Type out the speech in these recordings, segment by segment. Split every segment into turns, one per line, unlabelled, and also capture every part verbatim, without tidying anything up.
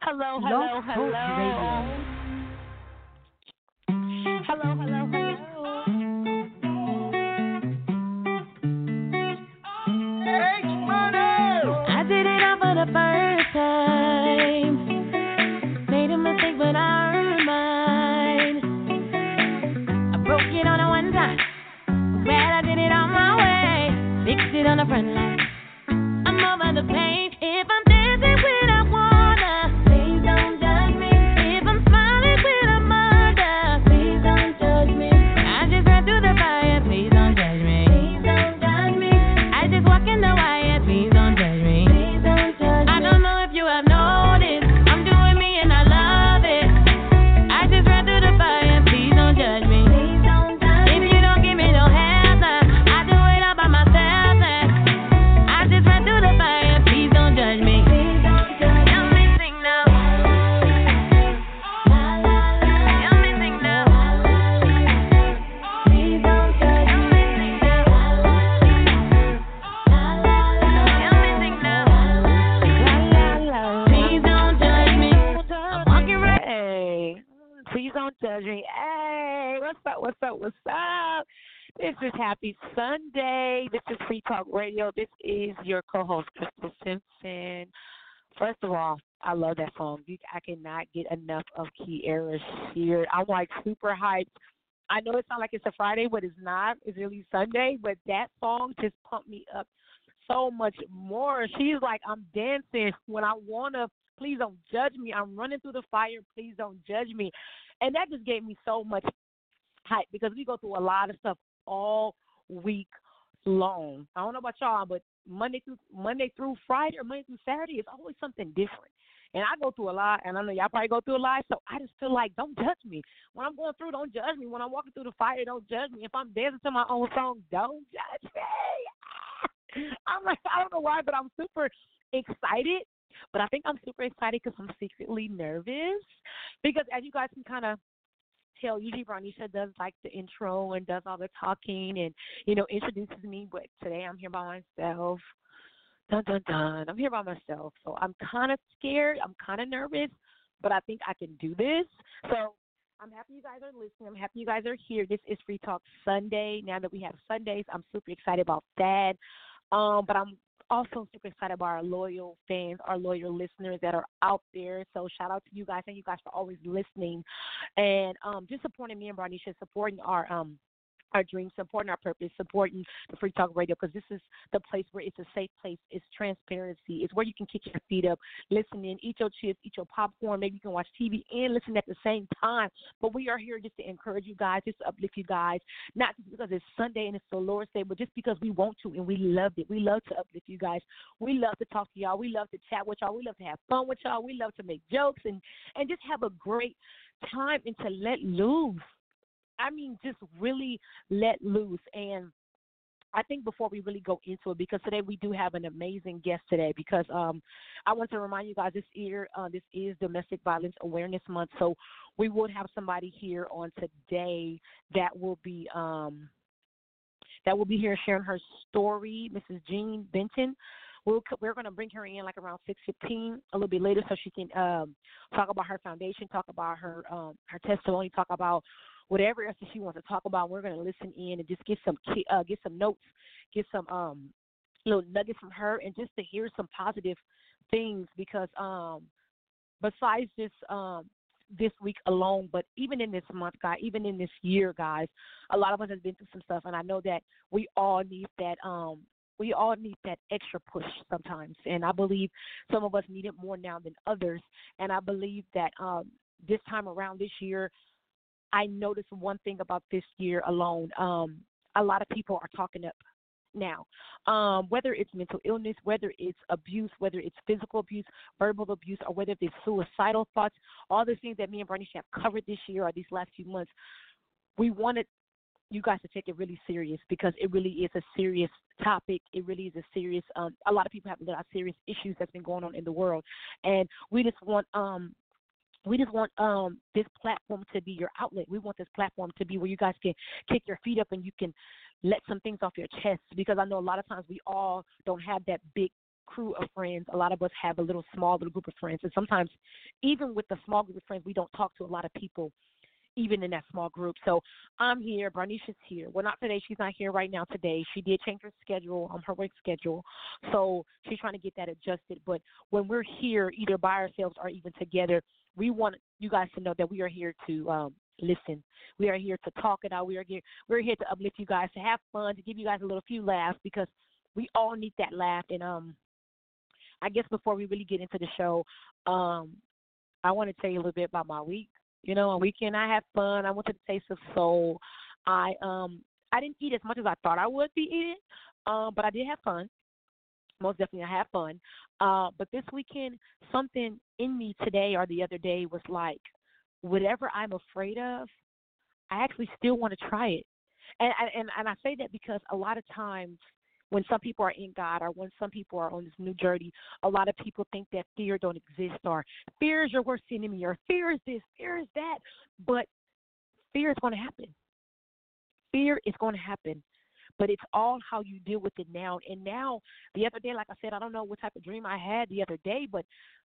Hello,
Blog
hello,
Talk Radio.
hello. Hello, hello, hello. I did it all for the first time. Made a mistake, but I earned mine. I broke it on the one time. Glad I did it on my way. Fixed it on the front line. I'm over the pain. If I'm dancing when I wanna, please don't judge me. If I'm smiling when I'm under, please don't judge me. I just ran through the fire, please don't judge me. Please don't judge me. I just walk in the wire, please don't judge me. Please don't judge me. I don't know if you have noticed, I'm doing me and I love it. I just ran through the fire, please don't judge me. Please don't judge me. If you don't give me no hands, I do it all by myself. I just ran through the fire, please don't judge me. Please don't judge me. Help me sing now. Help me sing now. Please don't judge me. Help me sing now. Help me sing now. Please don't judge me. I'm walking right. Hey, please don't judge me. Hey, what's up? What's up? What's up? This is Happy Sunday. This is Free Talk Radio. This is your co-host, Crystal Simpson. First of all, I love that song. You, I cannot get enough of Kiara Sheard. I'm like super hyped. I know it sounds like it's a Friday, but it's not. It's really Sunday. But that song just pumped me up so much more. She's like, I'm dancing when I want to. Please don't judge me. I'm running through the fire. Please don't judge me. And that just gave me so much hype because we go through a lot of stuff all week long. I don't know about y'all, but Monday through Monday through Friday or Monday through Saturday is always something different. And I go through a lot, and I know y'all probably go through a lot, so I just feel like don't judge me. When I'm going through, don't judge me. When I'm walking through the fire, don't judge me. If I'm dancing to my own song, don't judge me. I'm like, I don't know why, but I'm super excited. But I think I'm super excited because I'm secretly nervous. Because as you guys can kind of tell, usually Bronisha does like the intro and does all the talking and, you know, introduces me. But today I'm here by myself. Dun, dun, dun. I'm here by myself. So I'm kind of scared. I'm kind of nervous. But I think I can do this. So I'm happy you guys are listening. I'm happy you guys are here. This is Free Talk Sunday. Now that we have Sundays, I'm super excited about that. Um, but I'm also super excited about our loyal fans, our loyal listeners that are out there. So shout out to you guys. Thank you guys for always listening and um, just supporting me and Bronisha, supporting our um, our dreams, supporting our purpose, supporting the Free Talk Radio, because this is the place where it's a safe place. It's transparency. It's where you can kick your feet up, listen in, eat your chips, eat your popcorn. Maybe you can watch T V and listen at the same time. But we are here just to encourage you guys, just to uplift you guys, not just because it's Sunday and it's the Lord's Day, but just because we want to and we love it. We love to uplift you guys. We love to talk to y'all. We love to chat with y'all. We love to have fun with y'all. We love to make jokes and, and just have a great time and to let loose. I mean, just really let loose. And I think before we really go into it, because today we do have an amazing guest today, because um, I want to remind you guys this year, uh, this is Domestic Violence Awareness Month, so we would have somebody here on today that will be um, that will be here sharing her story, Missus Jean Benton. We'll, we're going to bring her in like around six fifteen, a little bit later, so she can um, talk about her foundation, talk about her um, her testimony, talk about whatever else that she wants to talk about. We're going to listen in and just get some uh, get some notes, get some um, little nuggets from her, and just to hear some positive things. Because um, besides this um, this week alone, but even in this month, guys, even in this year, guys, a lot of us have been through some stuff, and I know that we all need that. Um, we all need that extra push sometimes, and I believe some of us need it more now than others. And I believe that um, this time around this year, I noticed one thing about this year alone. Um, a lot of people are talking up now, um, whether it's mental illness, whether it's abuse, whether it's physical abuse, verbal abuse, or whether it's suicidal thoughts, all the things that me and Bernice have covered this year or these last few months. We wanted you guys to take it really serious, because it really is a serious topic. It really is a serious, um, a lot of people have a lot of serious issues that's been going on in the world. And we just want, um, We just want um, this platform to be your outlet. We want this platform to be where you guys can kick your feet up and you can let some things off your chest, because I know a lot of times we all don't have that big crew of friends. A lot of us have a little small little group of friends, and sometimes even with the small group of friends, we don't talk to a lot of people even in that small group. So I'm here. Bernice's here. Well, not today. She's not here right now today. She did change her schedule, um, her work schedule. So she's trying to get that adjusted. But when we're here, either by ourselves or even together, we want you guys to know that we are here to um, listen. We are here to talk it out. We are here, we're here to uplift you guys, to have fun, to give you guys a little few laughs, because we all need that laugh. And um, I guess before we really get into the show, um, I want to tell you a little bit about my week. You know, on weekend I had fun. I went to the Taste of Soul. I um I didn't eat as much as I thought I would be eating, um, but I did have fun. Most definitely, I had fun. Uh, but this weekend, something in me today or the other day was like, whatever I'm afraid of, I actually still want to try it. And and and I say that because a lot of times when some people are in God or when some people are on this new journey, a lot of people think that fear don't exist, or fear is your worst enemy, or fear is this, fear is that. But fear is going to happen. Fear is going to happen. But it's all how you deal with it now. And now, the other day, like I said, I don't know what type of dream I had the other day, but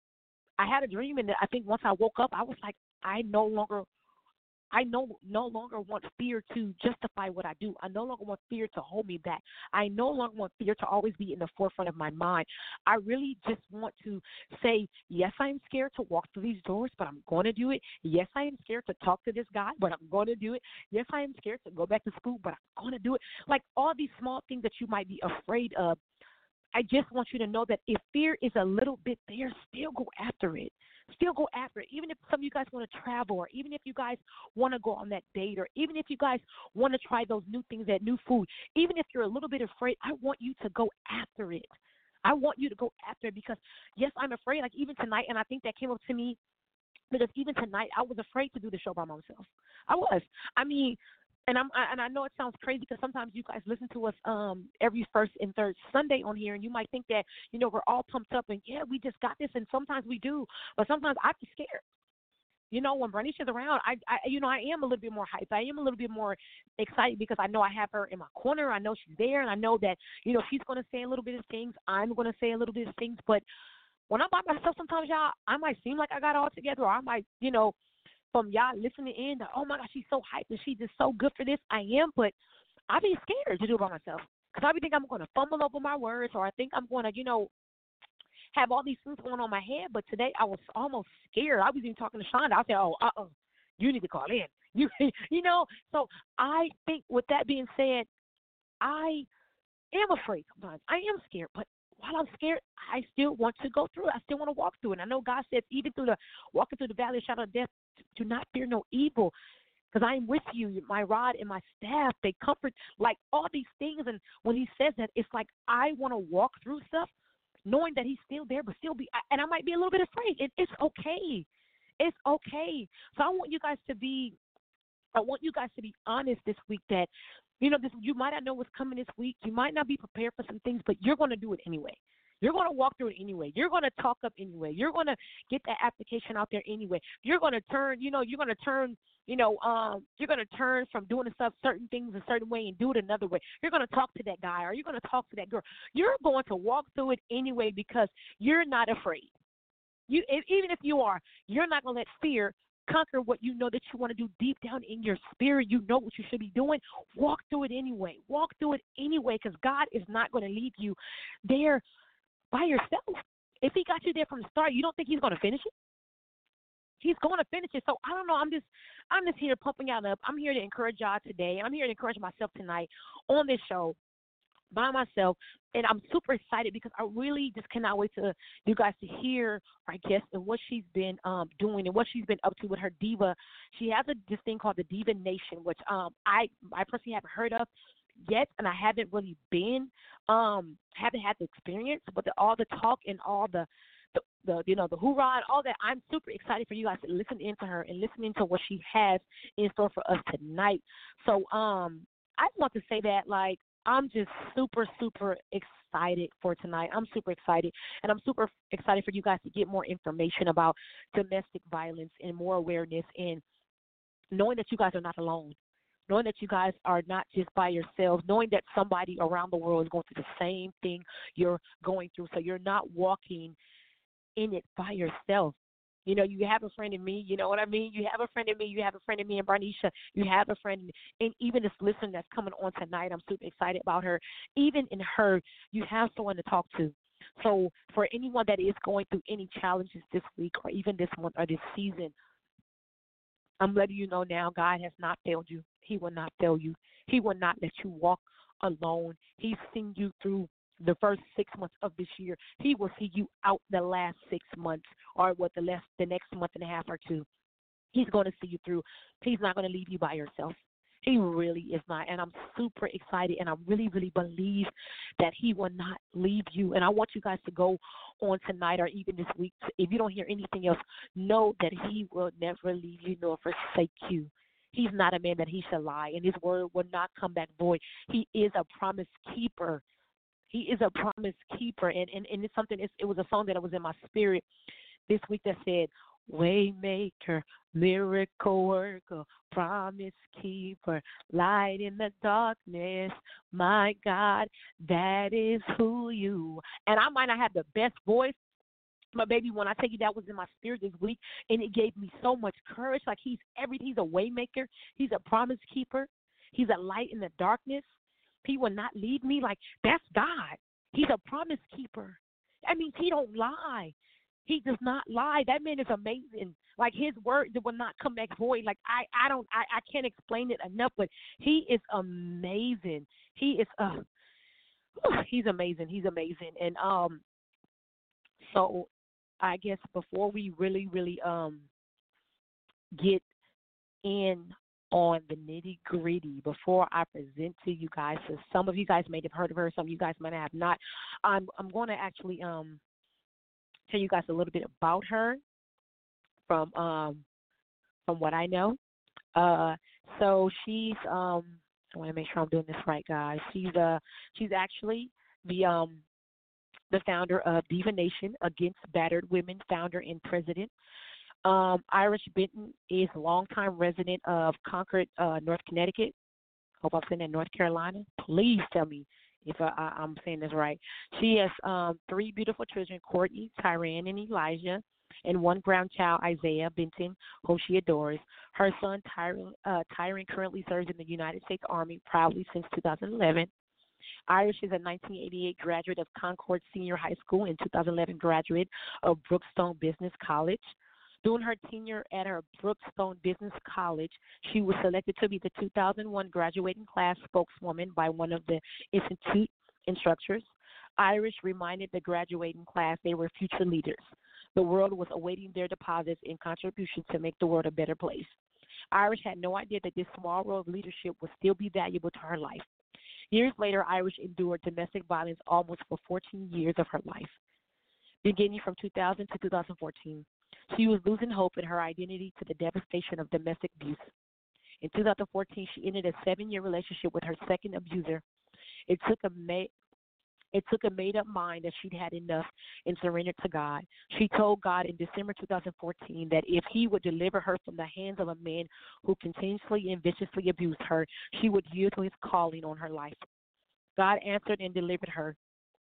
I had a dream, and I think once I woke up, I was like, I no longer I no no longer want fear to justify what I do. I no longer want fear to hold me back. I no longer want fear to always be in the forefront of my mind. I really just want to say, yes, I am scared to walk through these doors, but I'm going to do it. Yes, I am scared to talk to this guy, but I'm going to do it. Yes, I am scared to go back to school, but I'm going to do it. Like all these small things that you might be afraid of, I just want you to know that if fear is a little bit there, still go after it. Still go after it. Even if some of you guys want to travel, or even if you guys want to go on that date, or even if you guys want to try those new things, that new food, even if you're a little bit afraid, I want you to go after it. I want you to go after it because, yes, I'm afraid. Like even tonight, and I think that came up to me because even tonight, I was afraid to do the show by myself. I was. I mean, and I'm I, and I know it sounds crazy because sometimes you guys listen to us um every first and third Sunday on here, and you might think that, you know, we're all pumped up and yeah, we just got this, and sometimes we do, but sometimes I be scared. You know, when Bernice is around, I, I you know I am a little bit more hyped. I am a little bit more excited because I know I have her in my corner. I know she's there, and I know that, you know, she's going to say a little bit of things. I'm going to say a little bit of things, but when I'm by myself, sometimes y'all, I might seem like I got it all together, or I might, you know, from y'all listening in, that, oh my gosh, she's so hyped and she's just so good for this. I am, but I be scared to do it by myself because I be think I'm going to fumble over my words, or I think I'm going to, you know, have all these things going on my head. But today I was almost scared. I was even talking to Shonda. I said, oh, uh, uh you need to call in. You, you know. So I think with that being said, I am afraid sometimes. I am scared, but while I'm scared, I still want to go through it. I still want to walk through it. And I know God says, even through the walking through the valley of shadow of death, do not fear no evil, because I am with you. My rod and my staff, they comfort, like all these things. And when he says that, it's like I want to walk through stuff knowing that he's still there, but still be, and I might be a little bit afraid. It, it's okay. It's okay. So I want you guys to be, I want you guys to be honest this week that, you know, this, you might not know what's coming this week. You might not be prepared for some things, but you're going to do it anyway. You're going to walk through it anyway. You're going to talk up anyway. You're going to get that application out there anyway. You're going to turn, you know, you're going to turn, you know, um, you're going to turn from doing stuff, certain things a certain way and do it another way. You're going to talk to that guy, or you're going to talk to that girl. You're going to walk through it anyway because you're not afraid. You, if, even if you are, you're not going to let fear conquer what you know that you want to do deep down in your spirit. You know what you should be doing. Walk through it anyway. Walk through it anyway, because God is not going to leave you there by yourself. If he got you there from the start, you don't think he's going to finish it? He's going to finish it. So I don't know. I'm just, I'm just here pumping y'all up. I'm here to encourage y'all today. I'm here to encourage myself tonight on this show by myself, and I'm super excited because I really just cannot wait to you guys to hear our guest and what she's been um, doing and what she's been up to with her diva. She has a this thing called the Diva Nation, which um, I I personally haven't heard of yet, and I haven't really been um, haven't had the experience, but the, all the talk and all the The, the you know the hoorah and all that. I'm super excited for you guys to listen into her and listening to what she has in store for us tonight. So um, I want to say that like I'm just super super excited for tonight. I'm super excited, and I'm super excited for you guys to get more information about domestic violence and more awareness and knowing that you guys are not alone. knowing that you guys are not just by yourselves, knowing that somebody around the world is going through the same thing you're going through. So you're not walking in it by yourself. You know, you have a friend in me, you know what I mean? You have a friend in me, you have a friend in me and Barnisha, you have a friend, and even this listener that's coming on tonight, I'm super excited about her. Even in her, you have someone to talk to. So for anyone that is going through any challenges this week or even this month or this season, I'm letting you know now, God has not failed you. He will not fail you. He will not let you walk alone. He's seen you through the first six months of this year. He will see you out the last six months or what the last the next month and a half or two. He's going to see you through. He's not going to leave you by yourself. He really is not. And I'm super excited, and I really, really believe that he will not leave you. And I want you guys to go on tonight or even this week. If you don't hear anything else, know that he will never leave you nor forsake you. He's not a man that he shall lie, and his word will not come back void. He is a promise keeper. He is a promise keeper. And, and, and it's something, it's, it was a song that was in my spirit this week that said, Waymaker, miracle worker, promise keeper, light in the darkness, my God, that is who you. And I might not have the best voice, but baby, when I tell you that was in my spirit this week, and it gave me so much courage. Like he's everything. He's a waymaker. He's a promise keeper. He's a light in the darkness. He will not leave me. Like that's God. He's a promise keeper. I mean, he don't lie. He does not lie. That man is amazing. Like his word will not come back void. Like I, I don't, I, I can't explain it enough. But he is amazing. He is, uh, he's amazing. He's amazing. And um, so I guess before we really, really um get in on the nitty gritty, before I present to you guys, so some of you guys may have heard of her, some of you guys might have not. I'm, I'm going to actually um. tell you guys a little bit about her from um from what I know. Uh, so she's um I want to make sure I'm doing this right, guys. She's uh she's actually the um the founder of Diva Nation Against Battered Women, founder and president. Um, Irish Benton is a longtime resident of Concord, uh, North Connecticut. Hope I'm saying that, North Carolina. Please tell me if I, I, I'm saying this right. She has um, three beautiful children, Courtney, Tyran, and Elijah, and one grandchild, Isaiah Benton, whom she adores. Her son, Tyron, uh, Tyron, currently serves in the United States Army proudly since two thousand eleven. Irish is a nineteen eighty-eight graduate of Concord Senior High School and two thousand eleven graduate of Brookstone Business College. During her tenure at her Brookstone Business College, she was selected to be the two thousand one graduating class spokeswoman by one of the institute instructors. Irish reminded the graduating class they were future leaders. The world was awaiting their deposits and contributions to make the world a better place. Irish had no idea that this small role of leadership would still be valuable to her life. Years later, Irish endured domestic violence almost for fourteen years of her life, beginning from two thousand to two thousand fourteen. She was losing hope in her identity to the devastation of domestic abuse. In two thousand fourteen, she ended a seven-year relationship with her second abuser. It took a ma- it took a made-up mind that she'd had enough and surrendered to God. She told God in December two thousand fourteen that if he would deliver her from the hands of a man who continuously and viciously abused her, she would yield to his calling on her life. God answered and delivered her.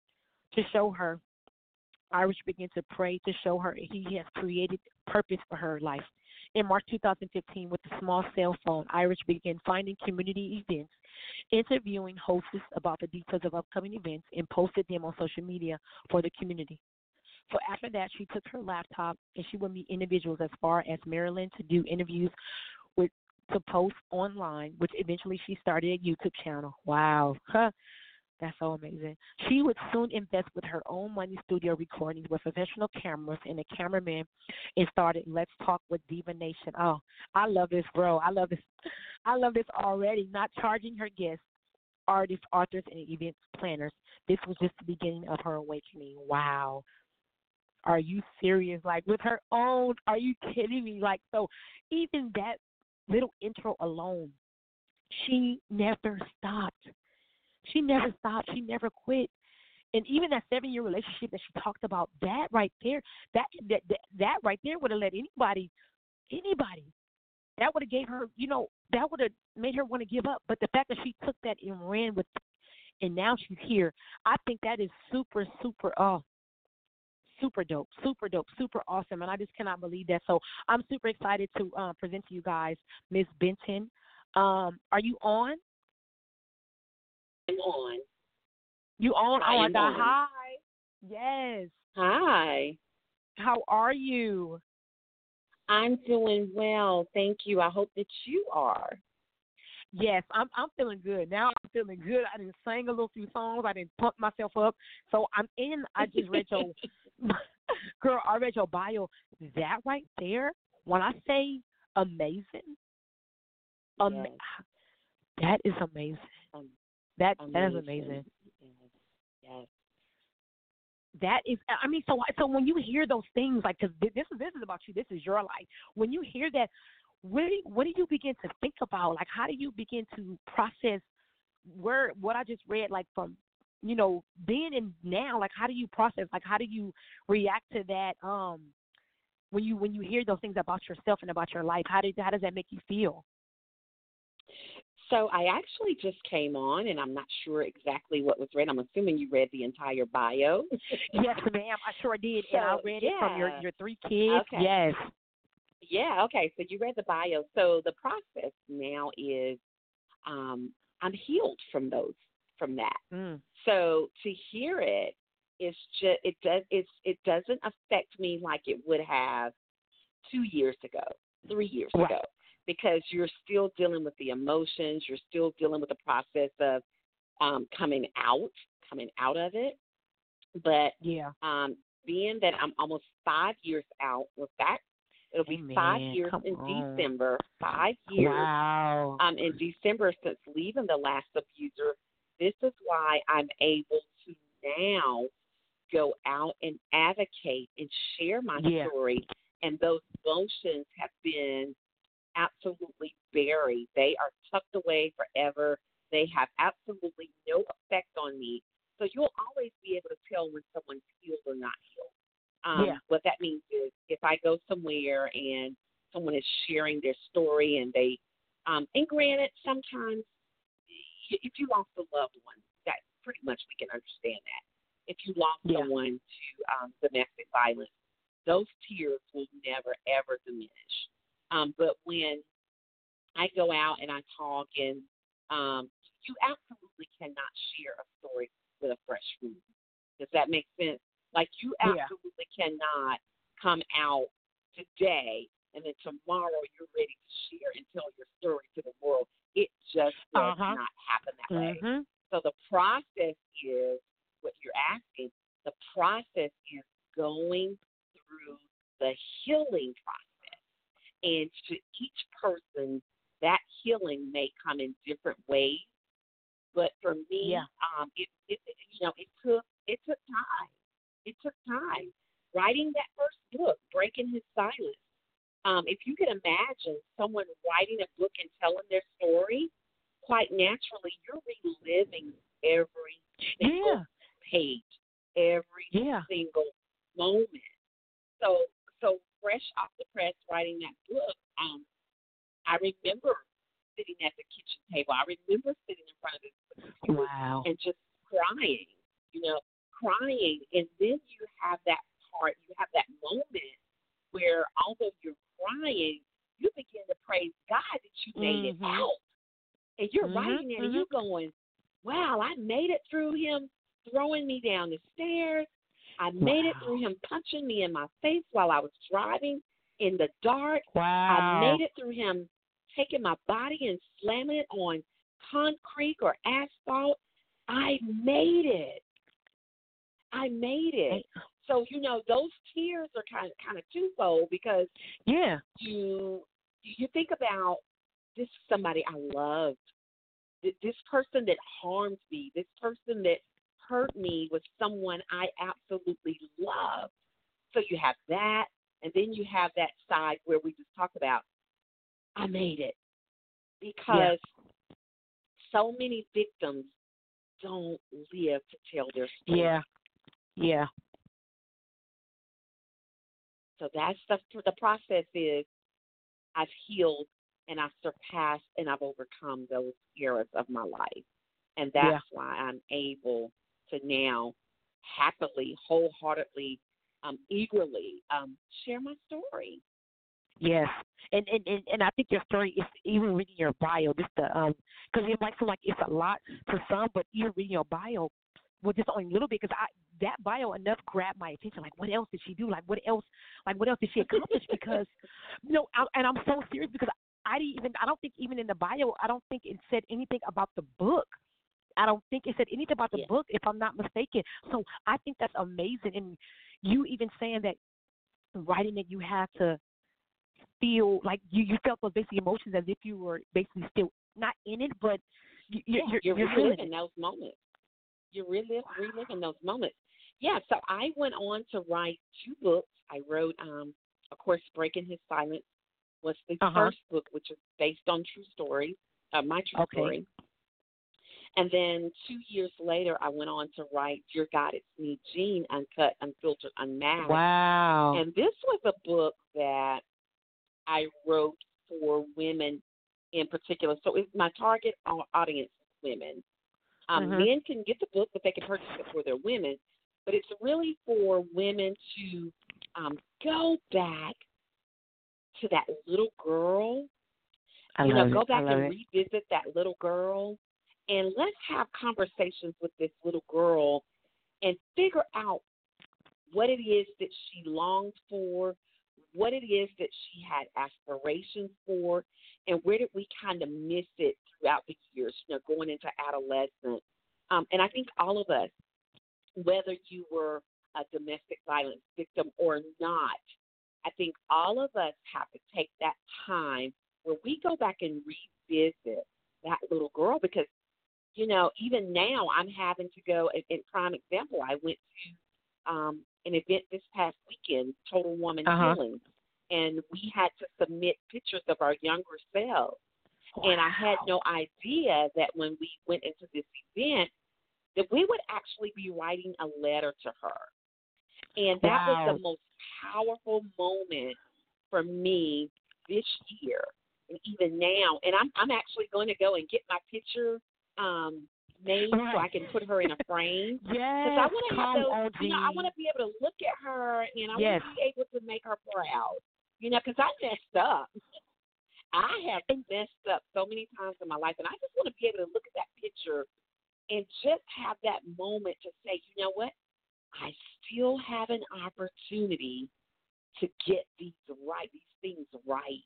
To show her, Irish began to pray to show her he has created purpose for her life. In March two thousand fifteen, with a small cell phone, Irish began finding community events, interviewing hosts about the details of upcoming events, and posted them on social media for the community. So after that, she took her laptop and she would meet individuals as far as Maryland to do interviews with to post online, which eventually she started a YouTube channel. Wow. Huh. That's so amazing. She would soon invest with her own money studio recordings with professional cameras and a cameraman and started Let's Talk with Diva Nation. Oh, I love this, bro. I love this. I love this already. Not charging her guests, artists, authors, and event planners. This was just the beginning of her awakening. Wow. Are you serious? Like with her own, are you kidding me? Like, so even that little intro alone, she never stopped. She never stopped. She never quit. And even that seven-year relationship that she talked about, that right there, that that that, that right there would have let anybody, anybody, that would have gave her, you know, that would have made her want to give up. But the fact that she took that and ran with, and now she's here, I think that is super, super, oh, super dope, super dope, super awesome, and I just cannot believe that. So I'm super excited to uh, present to you guys Miss Benton. Um, are you on?
I'm on.
You on?
I
Oh my
am
God!
on.
Hi. Yes.
Hi.
How are you?
I'm doing well. Thank you. I hope that you are.
Yes, I'm I'm feeling good. Now I'm feeling good. I didn't sing a little few songs. I didn't pump myself up. So I'm in. I just read your girl. I read your bio. That right there. When I say amazing, um,
Yes.
that is amazing.
Um,
That that is
amazing.
amazing.
Yes. Yes.
That is. I mean, so so when you hear those things, like, because this is this is about you. This is your life. When you hear that, what do, what do you begin to think about? Like, how do you begin to process where what I just read, like from, you know, being in now, like how do you process, like how do you react to that um when you when you hear those things about yourself and about your life? How did how does that make you feel?
So I actually just came on, and I'm not sure exactly what was read. I'm assuming you read the entire bio.
Yes, ma'am, I sure did, and I
So
read it from your
yeah.
your three kids.
Okay.
Yes.
Yeah. Okay. So you read the bio. So the process now is um, I'm healed from those from that.
Mm.
So to hear it is just it does it's it doesn't affect me like it would have two years ago, three years
Right.
ago, because you're still dealing with the emotions, you're still dealing with the process of um, coming out, coming out of it. But
Yeah.
um, being that I'm almost five years out, with that, it'll be five
Amen.
years
Come
in
on.
December, five years
Wow.
um, in December since leaving the last abuser. This is why I'm able to now go out and advocate and share my
Yeah.
story. And those emotions have been absolutely buried. They are tucked away forever. They have absolutely no effect on me. So you'll always be able to tell when someone's healed or not healed.
Yeah.
Um, what that means is if I go somewhere and someone is sharing their story and they, um, and granted, sometimes if you lost a loved one, that pretty much we can understand that. If you lost
Yeah.
someone to um, domestic violence, those tears will never ever diminish. Um, but when I go out and I talk, and um, you absolutely cannot share a story with a fresh wound. Does that make sense? Like you
Yeah.
absolutely cannot come out today and then tomorrow you're ready to share and tell your story to the world. It just does
Uh huh.
not happen that way.
Mhm.
So the process is what you're asking. The process is going through the healing process. And to each person, that healing may come in different ways. But for
Yeah.
me, um, it, it you know it took it took time. It took time. Writing that first book, Breaking His Silence. Um, if you can imagine someone writing a book and telling their story, quite naturally, you're reliving every
Yeah.
single page, every
Yeah.
single moment. So, so fresh off the press, writing that book, um, I remember sitting at the kitchen table. I remember sitting in front of this computer
Wow.
and just crying, you know, crying. And then you have that part, you have that moment where although you're crying, you begin to praise God that you made it
Mhm.
out. And you're
Mhm.
writing it and
Mhm.
you're going, wow, I made it through him throwing me down the stairs. I made it through
Wow.
him punching me in my face while I was driving in the dark. I
Wow.
made it through him taking my body and slamming it on concrete or asphalt. I made it. I made it. So, you know, those tears are kind of kind of twofold because
Yeah.
you you think about this is somebody I loved. Th- This person that harmed me, this person that hurt me was someone I absolutely loved. So you have that, and then you have that side where we just talked about, I made it.
Yeah.
Because so many victims don't live to tell their story.
Yeah. Yeah.
So that's the the process is I've healed and I've surpassed and I've overcome those eras of my life. And that's
Yeah.
why I'm able to now happily, wholeheartedly, um, eagerly um, share my story.
Yes, and and and, and I think your story is even reading your bio, just the um, because it might seem like it's a lot to some, but even reading your bio was just only a little bit because I that bio enough grabbed my attention. Like, what else did she do? Like, what else? Like, what else did she accomplish? Because, you know, I, and I'm so serious because I didn't even I don't think even in the bio I don't think it said anything about the book. I don't think it said anything about the
Yeah.
book, if I'm not mistaken. So I think that's amazing, and you even saying that writing that you had to feel like you, you felt those basic emotions as if you were basically still not in it, but you, you,
Yeah,
you're
you're
you're feeling
reliving
it.
those moments. You're relive, reliving those moments. Yeah, so I went on to write two books. I wrote, um, of course, Breaking His Silence was the
Uh huh.
first book, which is based on true stories, uh, my true
Okay.
story. And then two years later, I went on to write Dear God, It's Me, Jean, Uncut, Unfiltered, Unmasked.
Wow.
And this was a book that I wrote for women in particular. So it's my target au- audience is women. Um,
Mhm.
men can get the book, but they can purchase it for their women. But it's really for women to um, go back to that little girl,
I
you know,
love
go
it. I
back
love
and
it.
revisit that little girl, and let's have conversations with this little girl and figure out what it is that she longed for, what it is that she had aspirations for, and where did we kind of miss it throughout the years, you know, going into adolescence. Um, and I think all of us, whether you were a domestic violence victim or not, I think all of us have to take that time where we go back and revisit that little girl because, you know, even now I'm having to go, in, in prime example, I went to um, an event this past weekend, Total Woman
Uh huh.
Healing, and we had to submit pictures of our younger selves. And I had
Wow.
no idea that when we went into this event, that we would actually be writing a letter to her. And that was the
Wow.
most powerful moment for me this year and even now. And I'm I'm actually going to go and get my picture um, made so I
Right.
can put her in a frame because I
Yes.
want to have
Come
those.
on,
You know, I want
Jean.
to be able to look at her and I want
Yes.
to be able to make her proud. You know, because I messed up. I have
And
messed up so many times in my life, and I just want to be able to look at that picture and just have that moment to say, you know what? I still have an opportunity to get these right, these things right.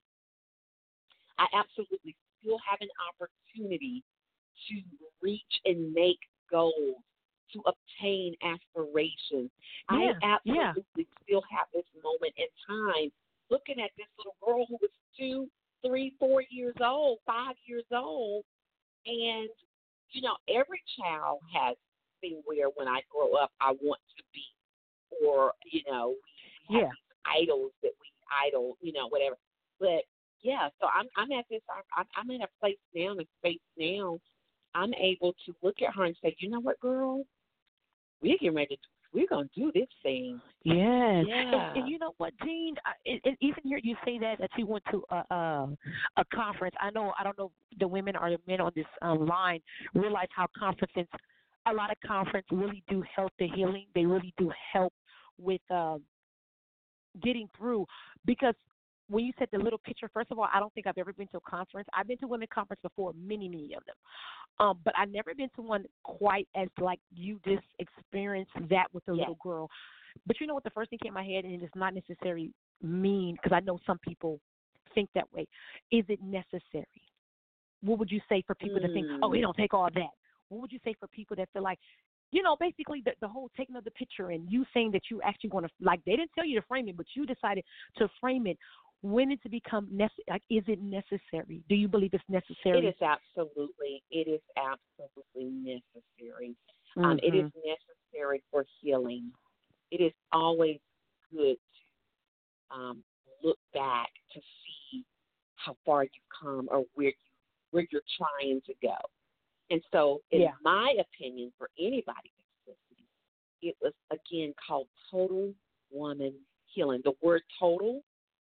I absolutely still have an opportunity to reach and make goals, to obtain aspirations. I
yeah. Yeah.
absolutely still have this moment in time looking at this little girl who was two, three, four years old, five years old, and you know, every child has thing where when I grow up I want to be or, you know, we, we have
Yeah.
these idols that we idol, you know, whatever. But yeah, so I'm I'm at this I'm I'm in a place now, in a space now. I'm able to look at her and say, you know what, girl, we're getting ready to we're gonna do this thing.
Yes, and,
Yeah.
and you know what, Jean? I, and, and even here you say that that you went to a a, a conference. I know I don't know if the women or the men on this um, line realize how conferences, a lot of conferences really do help the healing. They really do help with um, getting through because when you said the little picture, first of all, I don't think I've ever been to a conference. I've been to women conference before, many, many of them. Um, but I've never been to one quite as like you just experienced that with the
Yes.
little girl. But you know what? The first thing came in my head, and it's not necessarily mean because I know some people think that way. Is it necessary? What would you say for people that think, oh, it
Mm.
don't take all that? What would you say for people that feel like, you know, basically the, the whole taking of the picture and you saying that you actually want to, like, they didn't tell you to frame it, but you decided to frame it. When did it become necessary? Like, is it necessary? Do you believe it's
It
necessary?
is absolutely it is absolutely necessary. Um, it is
Mhm.
necessary for healing. It is always good um, look back to see how far you've come or where you where you're trying to go. And so, in
Yeah.
my opinion, for anybody that's listening, it was again called total woman healing. The word total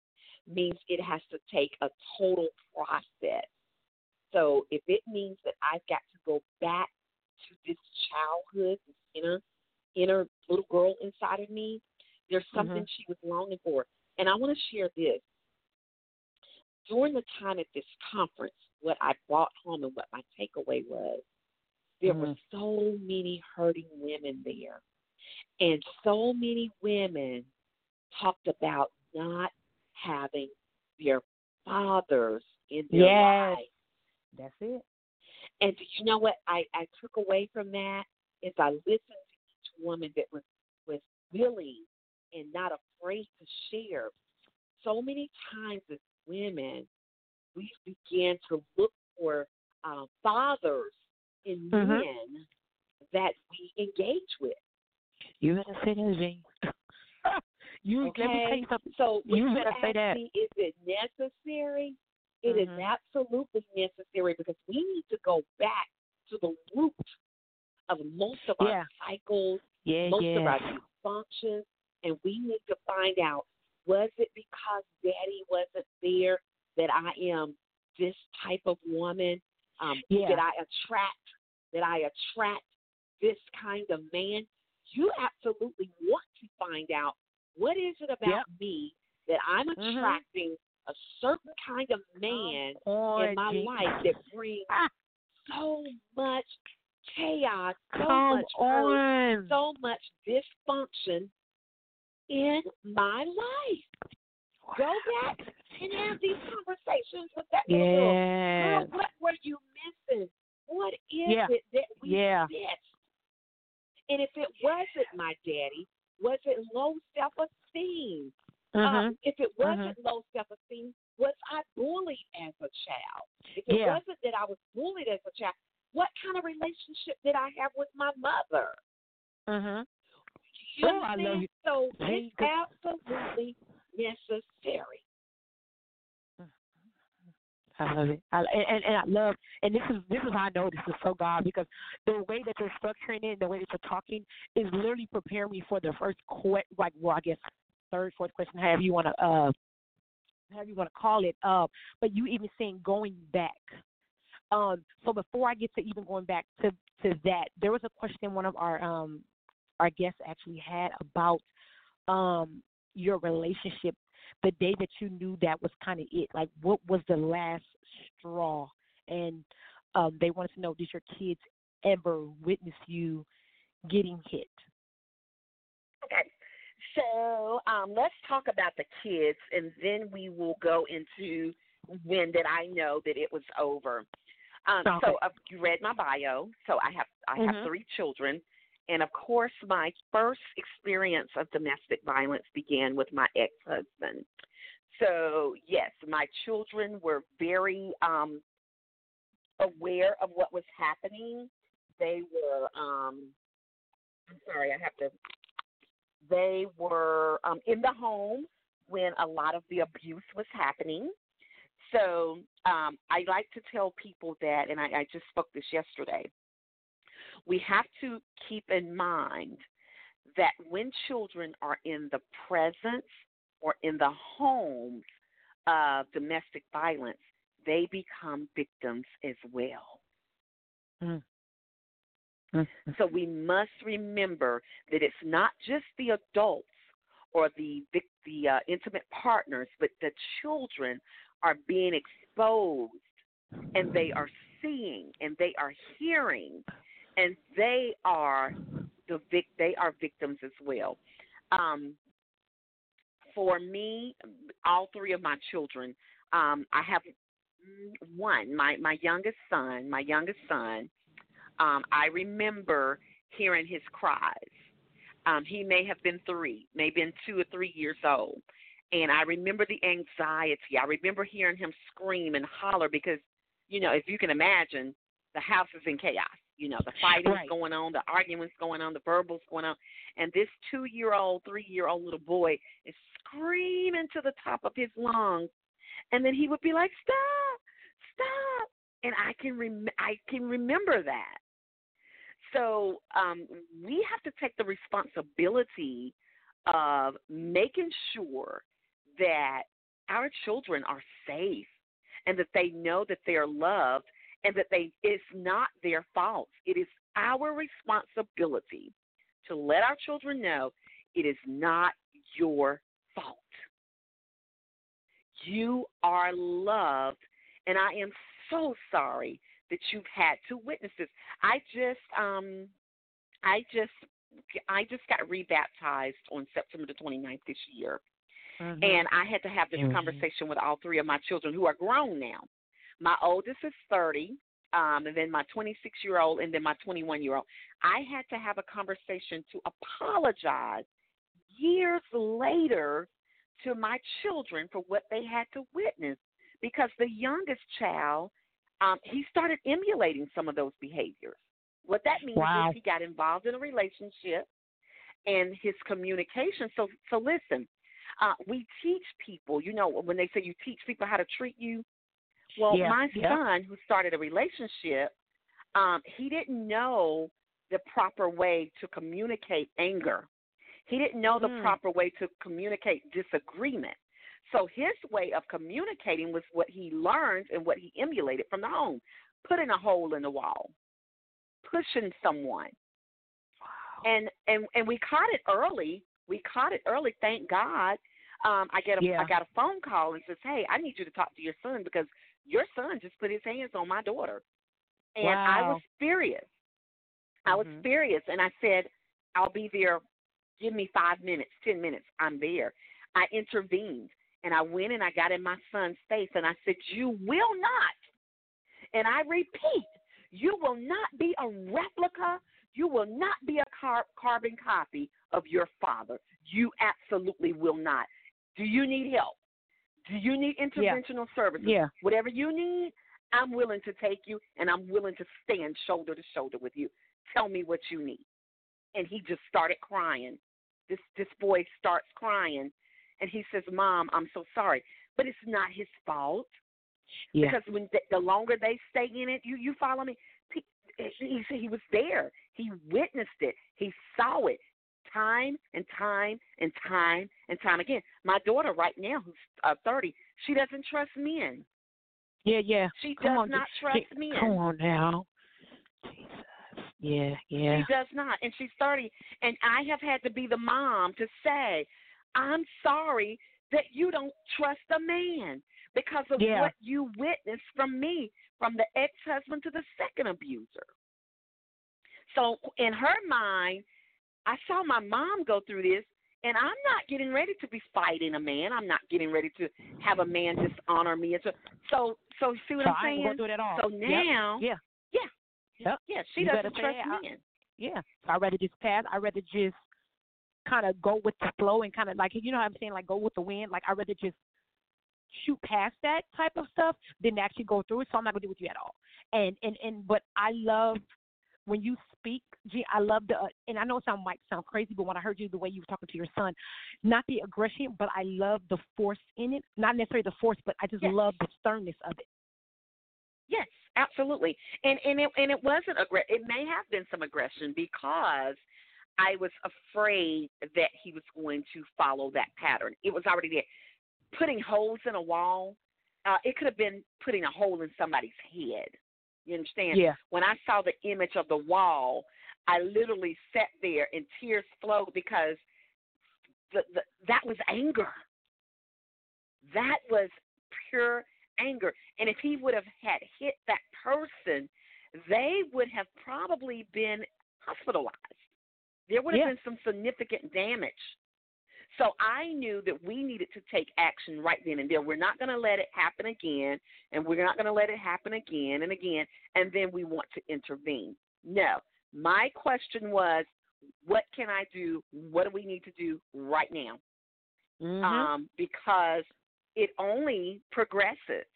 means it has to take a total process. So if it means that I've got to go back to this childhood, this inner inner little girl inside of me, there's something
Mhm.
she was longing for. And I want to share this. During the time at this conference, what I brought home and what my takeaway was, there were
Mhm.
so many hurting women there. And so many women talked about not having their fathers in their
Yes,
lives.
that's it.
And do you know what I, I took away from that is I listened to each woman that was, was willing and not afraid to share. So many times as women, we began to look for uh, fathers in
Mhm.
men that we engage with.
You better say that, Jean. you let me tell
Okay?
you something.
So when
You
you
better say
ask
that.
me, is it necessary? It is
Mhm.
absolutely necessary because we need to go back to the root of most of our
Yeah.
cycles,
Yeah.
most of our
Yes.
dysfunctions, and we need to find out, was it because daddy wasn't there that I am this type of woman? Um,
Yeah.
that I attract, that I attract this kind of man? You absolutely want to find out, what is it about
Yep.
me that I'm
Mhm.
attracting a certain kind of
Come
man in
on,
my
Jean.
life that brings
Ah,
so much chaos, so
come
much hurt,
on.
so much dysfunction in my life. Go back and have these conversations with that little girl. Girl,
Yes.
what were you missing? What is
Yeah.
it that we
Yeah.
missed? And if it wasn't my daddy, was it low self-esteem? Um,
Mhm.
if it
Mhm.
wasn't low self-esteem, was I bullied as a child? If it
Yeah.
wasn't that I was bullied as a child, what kind of relationship did I have with my mother?
Mhm.
You
Oh, I love
understand?
you,
So it's
Jean. 'Cause
absolutely necessary.
I love it. I, and, and and I love, and this is this is how I know this is so God, because the way that you're structuring it, the way that you're talking, is literally preparing me for the first que- like well, I guess third, fourth question, however you want to uh, however you want to call it. Uh, but you even saying going back. Um, so before I get to even going back to to that, there was a question one of our um our guests actually had about um your relationship, the day that you knew that was kind of it, like what was the last straw? And um they wanted to know, did your kids ever witness you getting hit?
Okay. So um, let's talk about the kids, and then we will go into when did I know that it was over. Um,
Okay.
so uh, you read my bio. So I have I have
Mhm.
three children, and of course, my first experience of domestic violence began with my ex-husband. So yes, my children were very um, aware of what was happening. They were. Um, I'm sorry, I have to. They were um, in the home when a lot of the abuse was happening. So um, I like to tell people that, and I, I just spoke this yesterday. We have to keep in mind that when children are in the presence or in the homes of domestic violence, they become victims as well.
Mhm. Mhm.
So we must remember that it's not just the adults or the the uh, intimate partners, but the children are being exposed, and they are seeing, and they are hearing, and they are the vic- they are victims as well. Um, for me, all three of my children, um, I have one, my my youngest son, my youngest son. Um, I remember hearing his cries. Um, he may have been three, maybe been two or three years old. And I remember the anxiety. I remember hearing him scream and holler because, you know, if you can imagine, the house is in chaos. You know, the fighting's
Right.
going on, the arguing's going on, the verbal's going on. And this two-year-old, three-year-old little boy is screaming to the top of his lungs. And then he would be like, stop, stop. And I can rem- I can remember that. So um, we have to take the responsibility of making sure that our children are safe and that they know that they are loved and that they it's not their fault. It is our responsibility to let our children know it is not your fault. You are loved, and I am so sorry that you've had to witness this. I just um I just I just got rebaptized on September the twenty-ninth this year.
Mm-hmm.
And I had to have this
mm-hmm.
conversation with all three of my children who are grown now. My oldest is thirty, um, and then my twenty-six-year-old, and then my twenty-one-year-old. I had to have a conversation to apologize years later to my children for what they had to witness, because the youngest child, um, he started emulating some of those behaviors. What that means
wow.
is he got involved in a relationship and his communication. So, so listen, uh, we teach people, you know, when they say you teach people how to treat you. Well,
yeah.
my
yeah.
son, who started a relationship, um, he didn't know the proper way to communicate anger. He didn't know the
mm.
proper way to communicate disagreement. So his way of communicating was what he learned and what he emulated from the home, putting a hole in the wall, pushing someone. And, and and we caught it early. We caught it early, thank God. Um, I get a
yeah.
I got a phone call and says, hey, I need you to talk to your son because your son just put his hands on my daughter. And
wow.
I was furious. I
mm-hmm.
was furious. And I said, I'll be there. Give me five minutes, ten minutes. I'm there. I intervened, and I went and I got in my son's face, and I said, you will not. And I repeat, you will not be a replica. You will not be a car- carbon copy of your father. You absolutely will not. Do you need help? Do you need interventional
yeah.
services?
Yeah.
Whatever you need, I'm willing to take you, and I'm willing to stand shoulder to shoulder with you. Tell me what you need. And he just started crying. This this boy starts crying, and he says, Mom, I'm so sorry. But it's not his fault.
Yeah.
Because when the, the longer they stay in it, you, you follow me? He, he, he was there. He witnessed it. He saw it time and time and time and time again. My daughter right now, who's uh, thirty, she doesn't trust men.
Yeah, yeah.
She
Come
does
on,
not trust
she,
men.
Come on now. Jesus. Yeah, yeah.
She does not, and she's thirty. And I have had to be the mom to say, I'm sorry that you don't trust a man because of
yeah.
what you witnessed from me, from the ex-husband to the second abuser. So in her mind, I saw my mom go through this, and I'm not getting ready to be fighting a man. I'm not getting ready to have a man dishonor me. So, so, so see what
so
I'm saying?
I ain't go through it at all.
So now,
yep.
yeah,
yeah, yep.
yeah, she
you
doesn't trust
I,
men.
Yeah, so I'd rather just pass. I'd rather just kind of go with the flow and kind of like, you know what I'm saying, like go with the wind. Like I'd rather just shoot past that type of stuff than actually go through it. So I'm not going to do with you at all. And, and, and, but I love when you speak, G, I love the, uh, and I know it sound, might sound crazy, but when I heard you, the way you were talking to your son, not the aggression, but I love the force in it. Not necessarily the force, but I just
yes.
love the sternness of it.
Yes, absolutely. And and it and it wasn't aggression. It may have been some aggression because I was afraid that he was going to follow that pattern. It was already there. Putting holes in a wall, uh, it could have been putting a hole in somebody's head. You understand?
Yeah.
When I saw the image of the wall, I literally sat there and tears flowed because the, the, that was anger. That was pure anger. And if he would have had hit that person, they would have probably been hospitalized. There would have
yeah.
been some significant damage. So I knew that we needed to take action right then and there. We're not going to let it happen again, and we're not going to let it happen again and again, and then we want to intervene. No. My question was, what can I do? What do we need to do right now?
Mm-hmm.
Um, because it only progresses.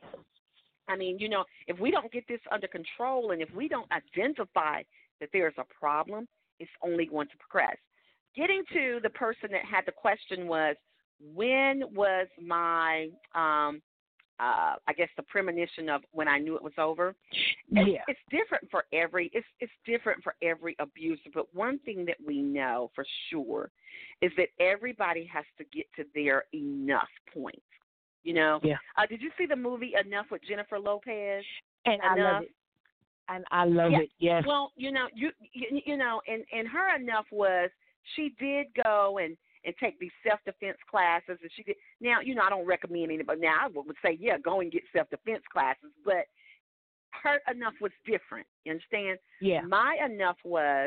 I mean, you know, if we don't get this under control and if we don't identify that there's a problem, it's only going to progress. Getting to the person that had the question was, when was my, um, uh, I guess, the premonition of when I knew it was over? It's,
yeah.
it's different for every, it's, it's different for every abuser. But one thing that we know for sure is that everybody has to get to their enough point. You know.
Yeah.
Uh, did you see the movie Enough with Jennifer Lopez?
And I love
Enough.
it. And I love
Yeah.
it. Yes.
Well, you know, you you, you know, and and her enough was she did go and and take these self defense classes, and she did. Now, you know, I don't recommend it, but now I would say, yeah, go and get self defense classes. But her enough was different. You understand?
Yeah.
My enough was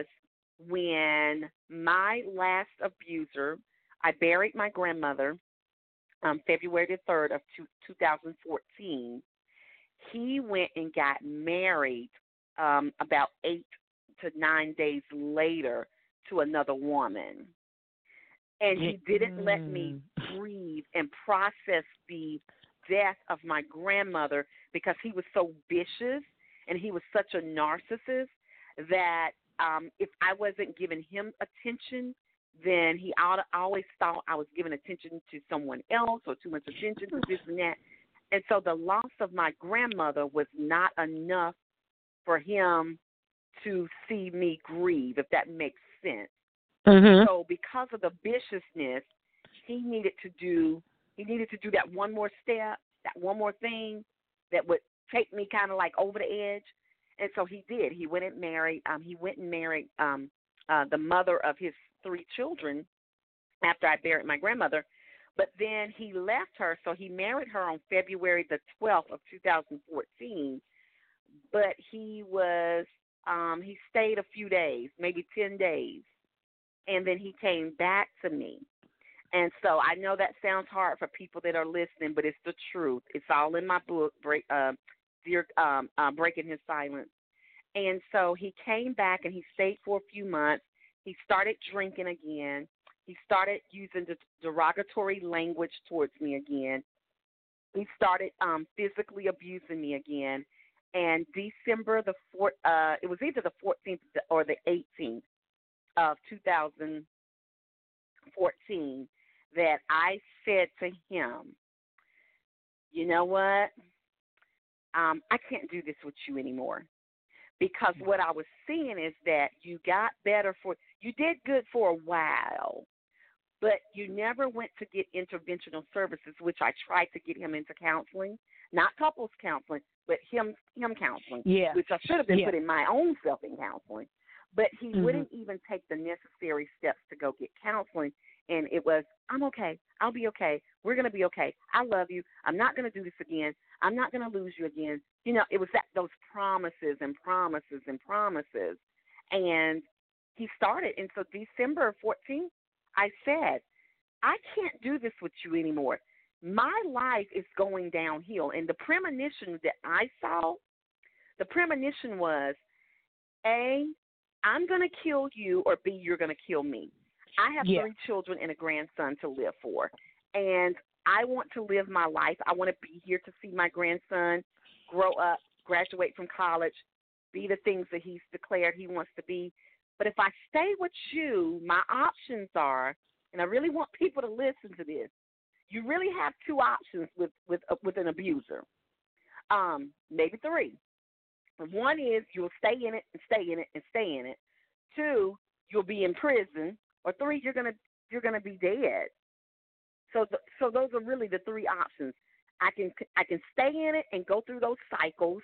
when my last abuser, I buried my grandmother, um, February the third of two, 2014. He went and got married um, about eight to nine days later to another woman. And he didn't let me grieve and process the death of my grandmother because he was so vicious and he was such a narcissist that um, if I wasn't giving him attention, then he always thought I was giving attention to someone else or too much attention to this and that. And so the loss of my grandmother was not enough for him to see me grieve, if that makes sense.
Mm-hmm.
So because of the viciousness, he needed to do he needed to do that one more step, that one more thing that would take me kind of like over the edge. And so he did. He went and married. Um, he went and married um, uh, the mother of his three children after I buried my grandmother. But then he left her, so he married her on February the twelfth of two thousand fourteen. But he was um, he stayed a few days, maybe ten days. And then he came back to me. And so I know that sounds hard for people that are listening, but it's the truth. It's all in my book, Break, uh, Dear, um, uh, Breaking His Silence. And so he came back and he stayed for a few months. He started drinking again. He started using the derogatory language towards me again. He started um, physically abusing me again. And December the fourth, uh, it was either the fourteenth or the eighteenth. Of two thousand fourteen, that I said to him, you know what, um, I can't do this with you anymore, because what I was seeing is that you got better for, you did good for a while, but you never went to get interventional services, which I tried to get him into counseling, not couples counseling, but him him counseling,
yeah.
which I should have been
yeah.
putting my own self in counseling. But he
mm-hmm.
wouldn't even take the necessary steps to go get counseling. And it was, I'm okay. I'll be okay. We're going to be okay. I love you. I'm not going to do this again. I'm not going to lose you again. You know, it was that those promises and promises and promises. And he started. And so December fourteenth, I said, I can't do this with you anymore. My life is going downhill. And the premonition that I saw, the premonition was, A, I'm going to kill you, or B, you're going to kill me. I have
yeah.
three children and a grandson to live for, and I want to live my life. I want to be here to see my grandson grow up, graduate from college, be the things that he's declared he wants to be. But if I stay with you, my options are, and I really want people to listen to this, you really have two options with, with, uh, with an abuser, um, maybe three. One is you'll stay in it and stay in it and stay in it. Two, you'll be in prison. Or three, you're gonna you're gonna be dead. So the, so those are really the three options. I can I can stay in it and go through those cycles,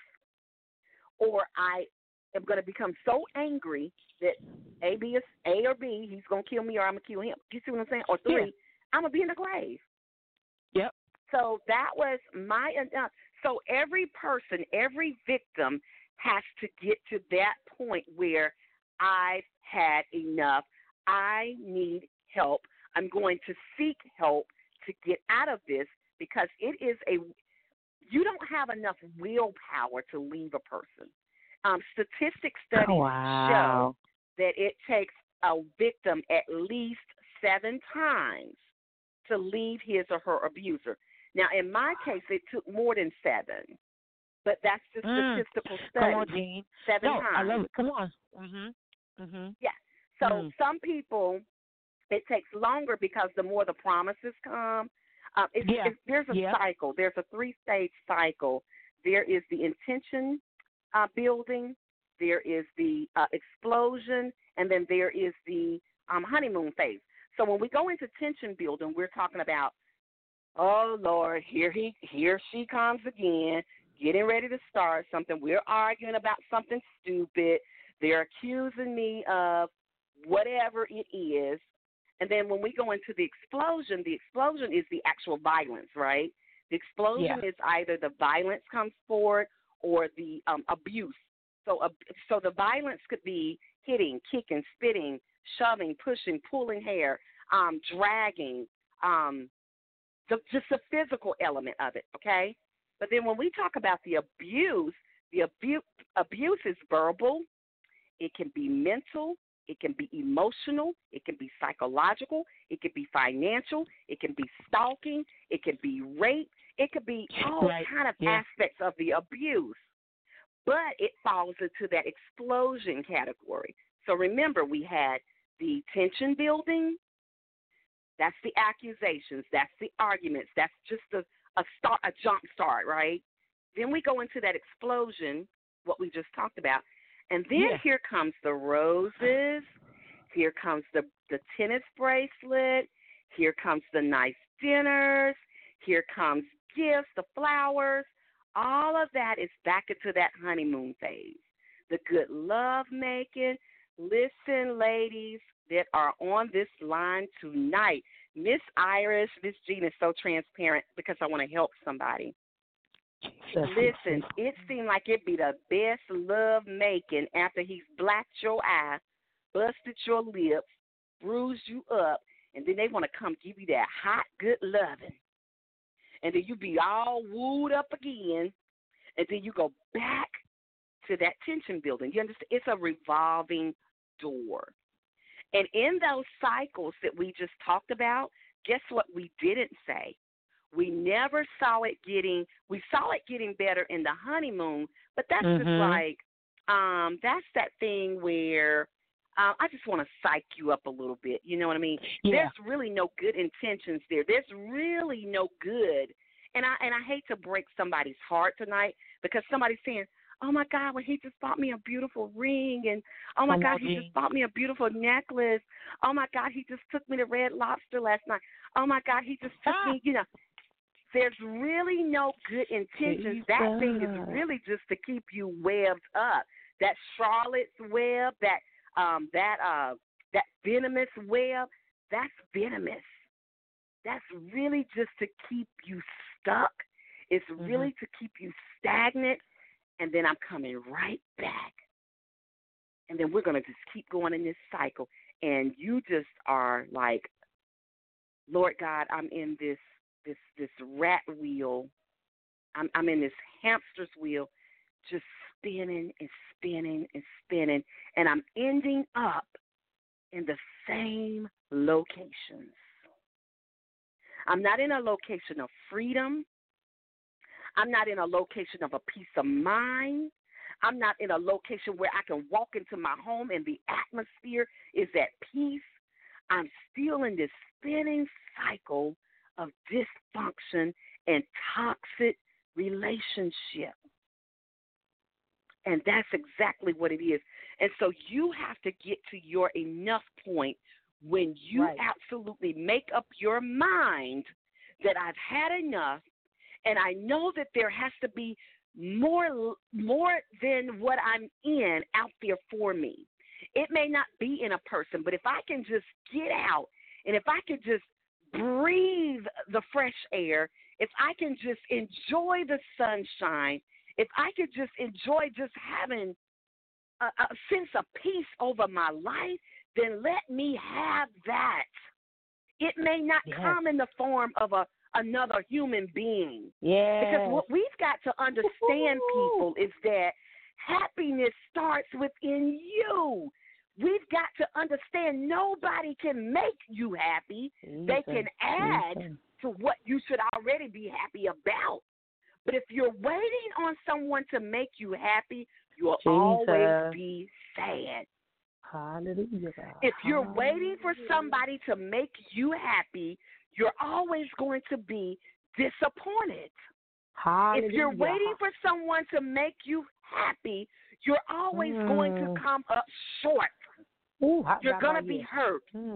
or I am gonna become so angry that A, B is A or B, he's gonna kill me or I'm gonna kill him. You see what I'm saying? Or three, yeah. I'm gonna be in the grave.
Yep.
So that was my uh, so every person, every victim has to get to that point where I've had enough. I need help. I'm going to seek help to get out of this, because it is a, you don't have enough willpower to leave a person. Um, statistic studies
oh, wow.
show that it takes a victim at least seven times to leave his or her abuser. Now, in my case, it took more than seven, but that's the statistical
mm.
study.
Come on, Jean.
Seven
no,
times.
I love it. Come on. Mm-hmm. Mm-hmm.
Yeah. So
mm.
some people, it takes longer because the more the promises come. Um, it's,
yeah.
it's, there's a
yeah.
cycle. There's a three-stage cycle. There is the intention uh, building. There is the uh, explosion. And then there is the um, honeymoon phase. So when we go into tension building, we're talking about
Oh Lord, here he here she comes again, getting ready to start something. We're arguing about something stupid. They're accusing me of whatever it is. And then when we go into the explosion, the explosion is the actual violence, right? The explosion
Yeah.
is either the violence comes forward or the um, abuse. So, uh, so the violence could be hitting, kicking, spitting, shoving, pushing, pulling hair, um, dragging, um, the, just the physical element of it, okay? But then when we talk about the abuse, the abuse, abuse is verbal, it can be mental, it can be emotional, it can be psychological, it can be financial, it can be stalking, it can be rape, it could be all
Right.
kind of
Yeah.
aspects of the abuse. But it falls into that explosion category. So remember, we had the tension building, that's the accusations, that's the arguments, that's just a, a start, a jump start, right? Then we go into that explosion, what we just talked about, and then
Yeah.
here comes the roses, here comes the the tennis bracelet, here comes the nice dinners, here comes gifts, the flowers. All of that is back into that honeymoon phase, the good love making. Listen, ladies that are on this line tonight, Miss Iris, Miss Jean is so transparent because I want to help somebody.
Jesus.
Listen, it seemed like it'd be the best love making after he's blacked your eye, busted your lips, bruised you up, and then they want to come give you that hot, good loving. And then you be all wooed up again, and then you go back to that tension building. You understand? It's a revolving door. And in those cycles that we just talked about, guess what we didn't say? We never saw it getting, we saw it getting better in the honeymoon, but that's
mm-hmm.
just like, um, that's that thing where uh, I just want to psych you up a little bit. You know what I mean?
Yeah.
There's really no good intentions there. There's really no good. And I, and I hate to break somebody's heart tonight because somebody's saying, oh, my God, well, he just bought me a beautiful ring. And, oh, my
Come
God,
on,
he
Jean.
just bought me a beautiful necklace. Oh, my God, he just took me to Red Lobster last night. Oh, my God, he just took
Ah.
me, you know. There's really no good intentions.
Jesus.
That thing is really just to keep you webbed up. That Charlotte's web, that um, that uh, that venomous web, that's venomous. That's really just to keep you stuck. It's really
mm-hmm.
to keep you stagnant. And then I'm coming right back. And then we're going to just keep going in this cycle. And you just are like, Lord God, I'm in this this this rat wheel. I'm I'm in this hamster's wheel, just spinning and spinning and spinning, and I'm ending up in the same locations. I'm not in a location of freedom. I'm not in a location of a peace of mind. I'm not in a location where I can walk into my home and the atmosphere is at peace. I'm still in this spinning cycle of dysfunction and toxic relationship. And that's exactly what it is. And so you have to get to your enough point when you
right.
absolutely make up your mind that I've had enough, and I know that there has to be more more than what I'm in out there for me. It may not be in a person, but if I can just get out and if I can just breathe the fresh air, if I can just enjoy the sunshine, if I could just enjoy just having a, a sense of peace over my life, then let me have that. It may not
yes.
come in the form of a another human being.
Yes.
Because what we've got to understand, people, is that happiness starts within you. We've got to understand nobody can make you happy.
Jesus.
They can add
Jesus.
to what you should already be happy about. But if you're waiting on someone to make you happy, you'll
Jesus.
always be sad.
Hallelujah.
If you're
Hallelujah.
waiting for somebody to make you happy, you're always going to be disappointed.
Hallelujah.
If you're waiting for someone to make you happy, you're always
mm.
going to come up short.
Ooh,
you're going to be hurt.
Mm.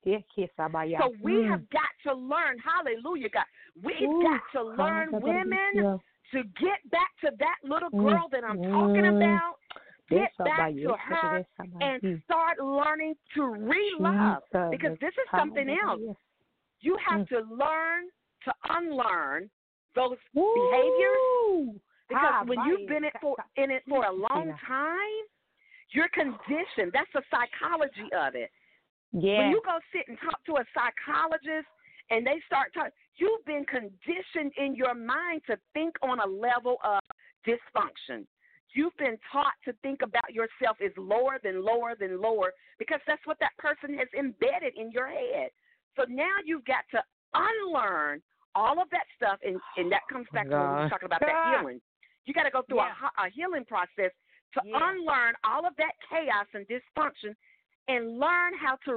So we
Mm.
have got to learn, hallelujah, God. We've
Ooh,
got to learn,
God,
women,
yeah.
to get back to that little
Mm,
girl that I'm talking
mm.
about. Get
Yes,
back
Abba,
to
yes,
her
yes, Abba,
and
yes.
start learning to re-love.
Jesus,
Because this is something
Abba,
else.
yes.
You have
Mm.
to learn to unlearn those
Woo!
behaviors. Because
Ah,
when you've been it for, in it for a long
Christina.
time, you're conditioned. That's the psychology of it.
Yeah.
When you go sit and talk to a psychologist and they start talking, you've been conditioned in your mind to think on a level of dysfunction. You've been taught to think about yourself as lower than lower than lower because that's what that person has embedded in your head. So now you've got to unlearn all of that stuff, and, and that comes back to when we were talking about that healing. You got to go through
Yeah.
a, a healing process to
Yeah.
unlearn all of that chaos and dysfunction and learn how to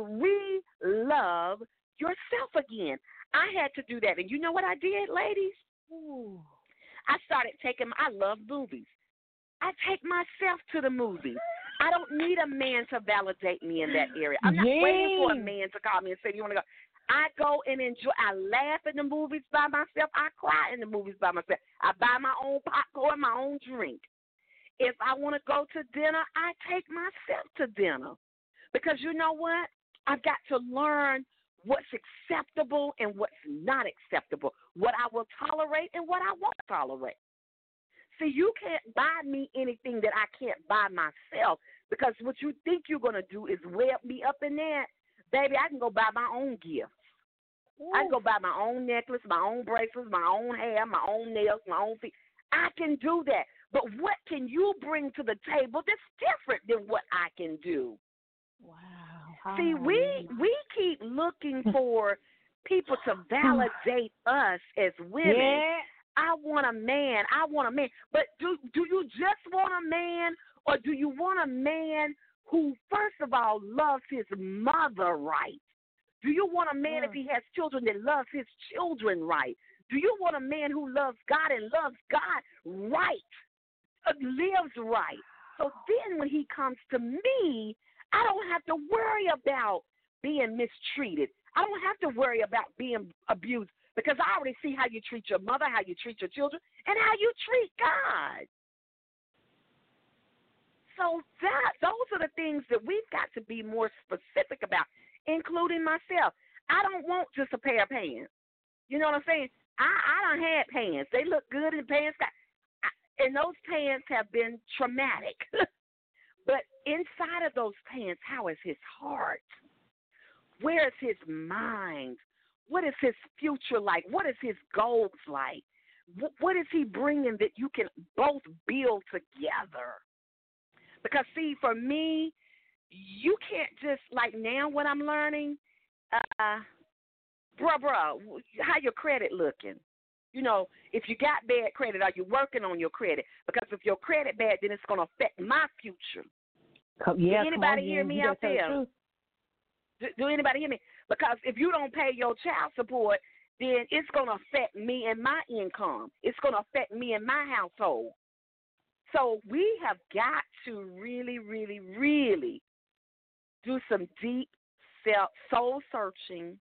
re-love yourself again. I had to do that. And you know what I did, ladies?
Ooh.
I started taking, I love movies. I take myself to the movies. I don't need a man to validate me in that area. I'm not
Yay.
waiting for a man to call me and say, you want to go? I go and enjoy. I laugh in the movies by myself. I cry in the movies by myself. I buy my own popcorn, my own drink. If I want to go to dinner, I take myself to dinner. Because you know what? I've got to learn what's acceptable and what's not acceptable, what I will tolerate and what I won't tolerate. See, you can't buy me anything that I can't buy myself, because what you think you're going to do is web me up in that. Baby, I can go buy my own gifts. I can go buy my own necklace, my own bracelets, my own hair, my own nails, my own feet. I can do that. But what can you bring to the table that's different than what I can do?
Wow.
See, we we keep looking for people to validate us as women.
Yeah.
I want a man. I want a man. But do do you just want a man, or do you want a man who, first of all, loves his mother right? Do you want a man, if he has children, that loves his children right? Do you want a man who loves God and loves God right, uh, lives right? So then when he comes to me, I don't have to worry about being mistreated. I don't have to worry about being abused, because I already see how you treat your mother, how you treat your children, and how you treat God. So that those are the things that we've got to be more specific about, including myself. I don't want just a pair of pants. You know what I'm saying? I, I done had pants. They look good in pants. I, and those pants have been traumatic. But inside of those pants, how is his heart? Where is his mind? What is his future like? What is his goals like? What, what is he bringing that you can both build together? Because, see, for me, you can't just, like now what I'm learning, uh, bruh, bruh, how your credit looking? You know, if you got bad credit, are you working on your credit? Because if your credit bad, then it's going to affect my future.
Yeah,
do anybody
on,
hear
Jen.
me
You
out
gotta tell
there?
the truth.
Do, do anybody hear me? Because if you don't pay your child support, then it's going to affect me and my income. It's going to affect me and my household. So we have got to really, really, really do some deep self soul searching,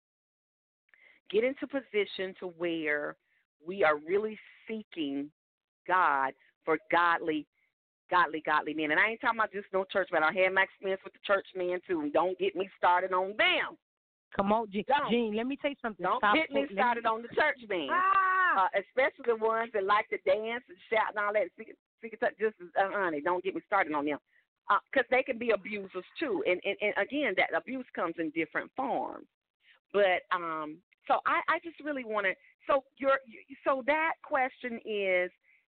get into position to where we are really seeking God for godly, godly, godly men. And I ain't talking about just no church man. I had my experience with the church men too. And don't get me started on them.
Come on, Gene.
Don't.
Gene, let me tell you something.
Don't
Stop
get me
let
started on the church man.
Ah!
Uh, especially the ones that like to dance and shout and all that. Just uh, honey, don't get me started on them, because uh, they can be abusers too. And, and and again, that abuse comes in different forms. But um, so I, I just really want to. So your so that question is,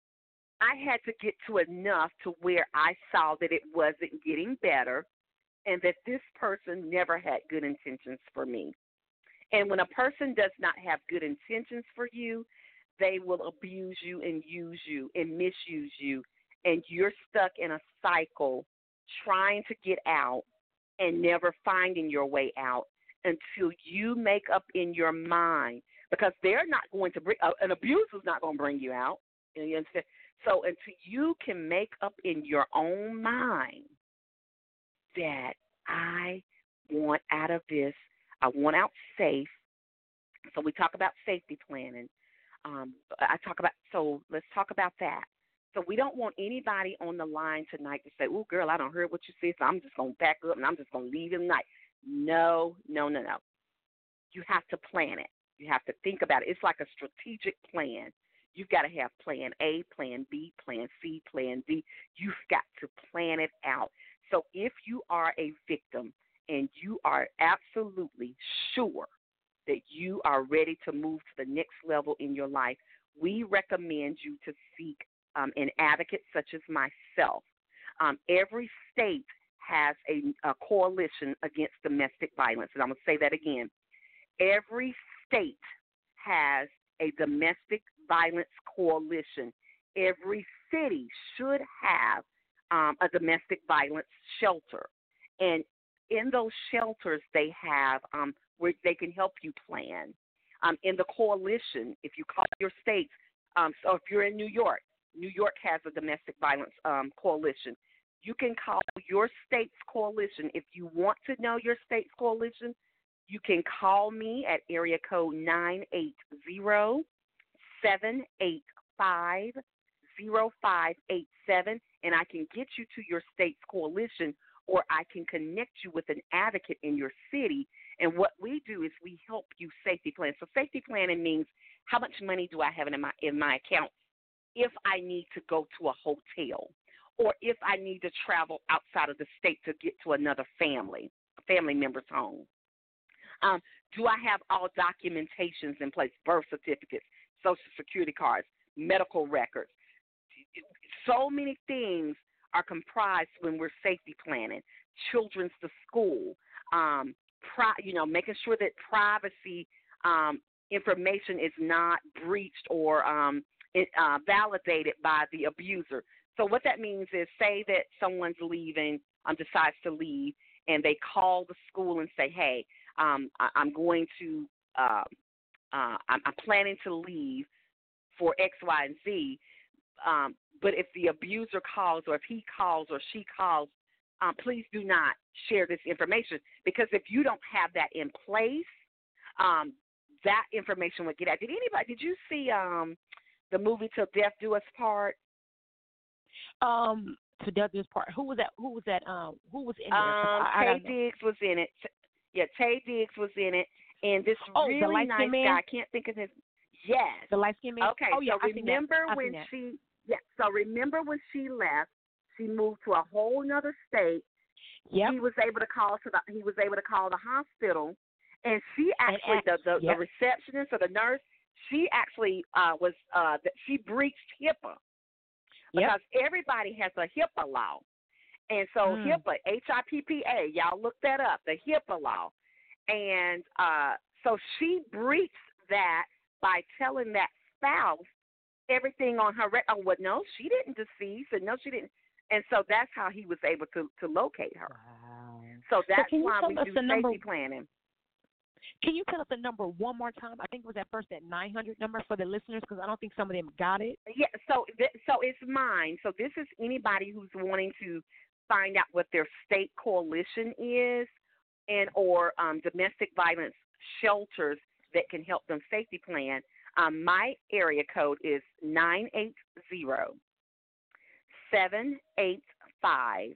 I had to get to enough to where I saw that it wasn't getting better, and that this person never had good intentions for me. And when a person does not have good intentions for you, they will abuse you and use you and misuse you, and you're stuck in a cycle trying to get out and never finding your way out until you make up in your mind, because they're not going to bring, uh, an abuser's not going to bring you out. You understand? So until you can make up in your own mind that I want out of this, I want out safe. So we talk about safety planning. Um, I talk about so let's talk about that. So we don't want anybody on the line tonight to say, "Oh, girl, I don't heard what you said, so I'm just gonna back up and I'm just gonna leave tonight." No, no, no, no. You have to plan it. You have to think about it. It's like a strategic plan. You've got to have plan A, plan B, plan C, plan D. You've got to plan it out. So if you are a victim and you are absolutely sure that you are ready to move to the next level in your life, we recommend you to seek um, an advocate such as myself. Um, every state has a, a coalition against domestic violence, and I'm going to say that again. Every state has a domestic violence coalition. Every city should have um, a domestic violence shelter. And in those shelters, they have um, where they can help you plan. Um, in the coalition, if you call your state, um, so if you're in New York, New York has a domestic violence um, coalition. You can call your state's coalition. If you want to know your state's coalition, you can call me at area code nine eight zero, seven eight five, zero five eight seven, and I can get you to your state's coalition, or I can connect you with an advocate in your city. And what we do is we help you safety plan. So safety planning means how much money do I have in my in my account if I need to go to a hotel, or if I need to travel outside of the state to get to another family, a family member's home. Um, do I have all documentations in place, birth certificates, Social Security cards, medical records? So many things are comprised when we're safety planning. Children's to school, um, pri- you know, making sure that privacy um, information is not breached or um, it, uh, validated by the abuser. So what that means is, say that someone's leaving, um, decides to leave, and they call the school and say, hey, um, I, I'm going to, uh, uh, I'm, I'm planning to leave for X, Y, and Z. Um, but if the abuser calls, or if he calls or she calls, um, please do not share this information, because if you don't have that in place, um, that information would get out. Did anybody? Did you see um, the movie Till Death Do Us Part?
Um, to death do us part. Who was that? Who was that? Um, who was in there?
Um,
I, I
Tay
gotta know.
Diggs was in it. Yeah, Tay Diggs was in it, and this
Oh, the
really
light
nice
skinned man?
guy. I can't think of his. Yes.
The light skinned man.
Okay.
Oh yeah,
so
I seen that.
remember
I
when
seen that.
she? Yeah. So remember when she left? She moved to a whole other state.
Yep.
He was able to call to the. He was able to call the hospital, and she
And
actually
act-
the the,
yep.
the receptionist or the nurse. She actually uh, was. Uh, that she breached HIPAA. Because
Yep.
everybody has a HIPAA law. And so
Mm.
HIPAA, H I P P A, y'all look that up, the HIPAA law. And uh, so she breached that by telling that spouse everything on her record. Oh, well, no, she didn't deceive, and no, she didn't. And so that's how he was able to, to locate her.
Wow.
So that's
can you
why
tell
we
us
do
the
safety
number?
planning.
Can you tell us the number one more time? I think it was at first that nine hundred number for the listeners, because I don't think some of them got it.
Yeah, so th- so it's mine. So this is anybody who's wanting to find out what their state coalition is, and or um, domestic violence shelters that can help them safety plan. Um, my area code is nine eight zero, seven eight five,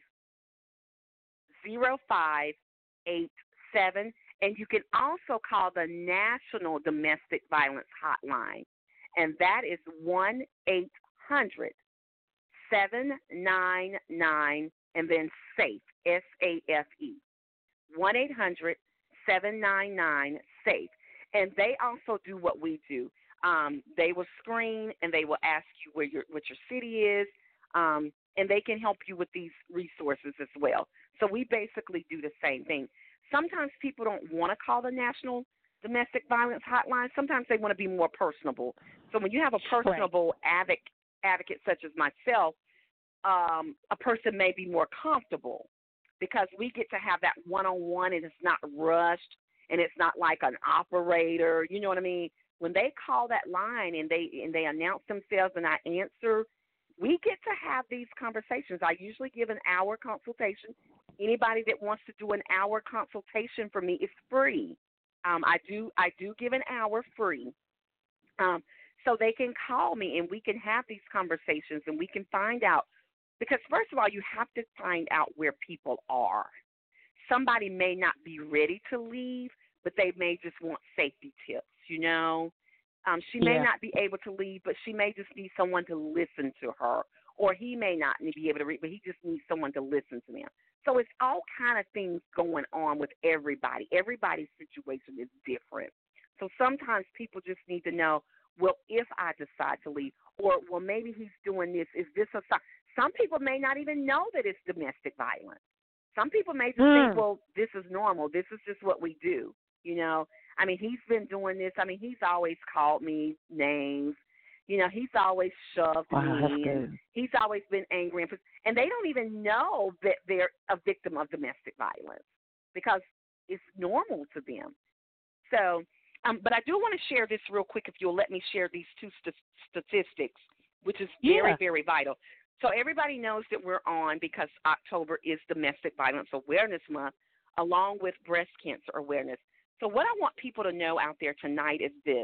zero five eight seven. And you can also call the National Domestic Violence Hotline, and that is one eight hundred, seven nine nine, and then SAFE, S A F E, one eight hundred, seven nine nine, SAFE. And they also do what we do. Um, they will screen, and they will ask you where your what your city is, um, and they can help you with these resources as well. So we basically do the same thing. Sometimes people don't want to call the National Domestic Violence Hotline. Sometimes they want to be more personable. So when you have a personable right. advocate, advocate such as myself, um, a person may be more comfortable because we get to have that one-on-one, and it's not rushed, and it's not like an operator. You know what I mean? When they call that line and they and they announce themselves and I answer, we get to have these conversations. I usually give an hour consultation. Anybody that wants to do an hour consultation for me is free. Um, I do I do give an hour free, um, so they can call me and we can have these conversations and we can find out. Because first of all, you have to find out where people are. Somebody may not be ready to leave, but they may just want safety tips. You know, um, she may
Yeah.
not be able to leave, but she may just need someone to listen to her. Or he may not be able to read, but he just needs someone to listen to them. So it's all kind of things going on with everybody. Everybody's situation is different. So sometimes people just need to know, well, if I decide to leave, or, well, maybe he's doing this. Is this a sign? Some people may not even know that it's domestic violence. Some people may just
Mm.
think, well, this is normal. This is just what we do. You know, I mean, he's been doing this. I mean, he's always called me names. You know, he's always shoved
Wow,
me,
that's
and
good.
he's always been angry. And, and they don't even know that they're a victim of domestic violence because it's normal to them. So, um, but I do want to share this real quick if you'll let me share these two st- statistics, which is very,
Yeah.
very vital. So everybody knows that we're on because October is Domestic Violence Awareness Month, along with Breast Cancer Awareness. So what I want people to know out there tonight is this.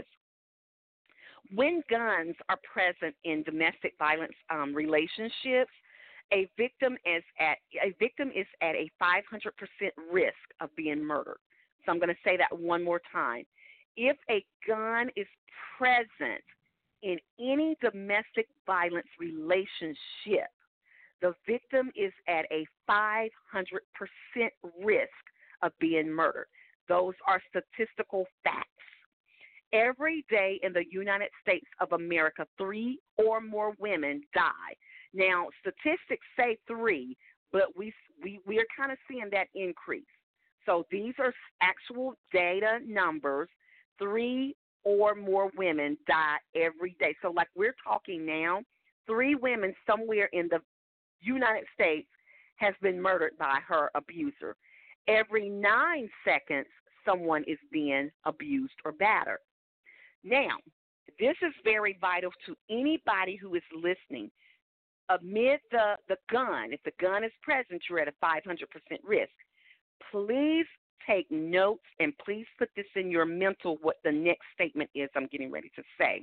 When guns are present in domestic violence um, relationships, a victim is at a victim is at a five hundred percent risk of being murdered. So I'm going to say that one more time. If a gun is present in any domestic violence relationship, the victim is at a five hundred percent risk of being murdered. Those are statistical facts. Every day in the United States of America, three or more women die. Now, statistics say three, but we we we are kind of seeing that increase. So these are actual data numbers. Three or more women die every day. So like we're talking now, three women somewhere in the United States has been murdered by her abuser. Every nine seconds, someone is being abused or battered. Now, this is very vital to anybody who is listening. Amid the, the gun, if the gun is present, you're at a five hundred percent risk. Please take notes and please put this in your mental, what the next statement is I'm getting ready to say.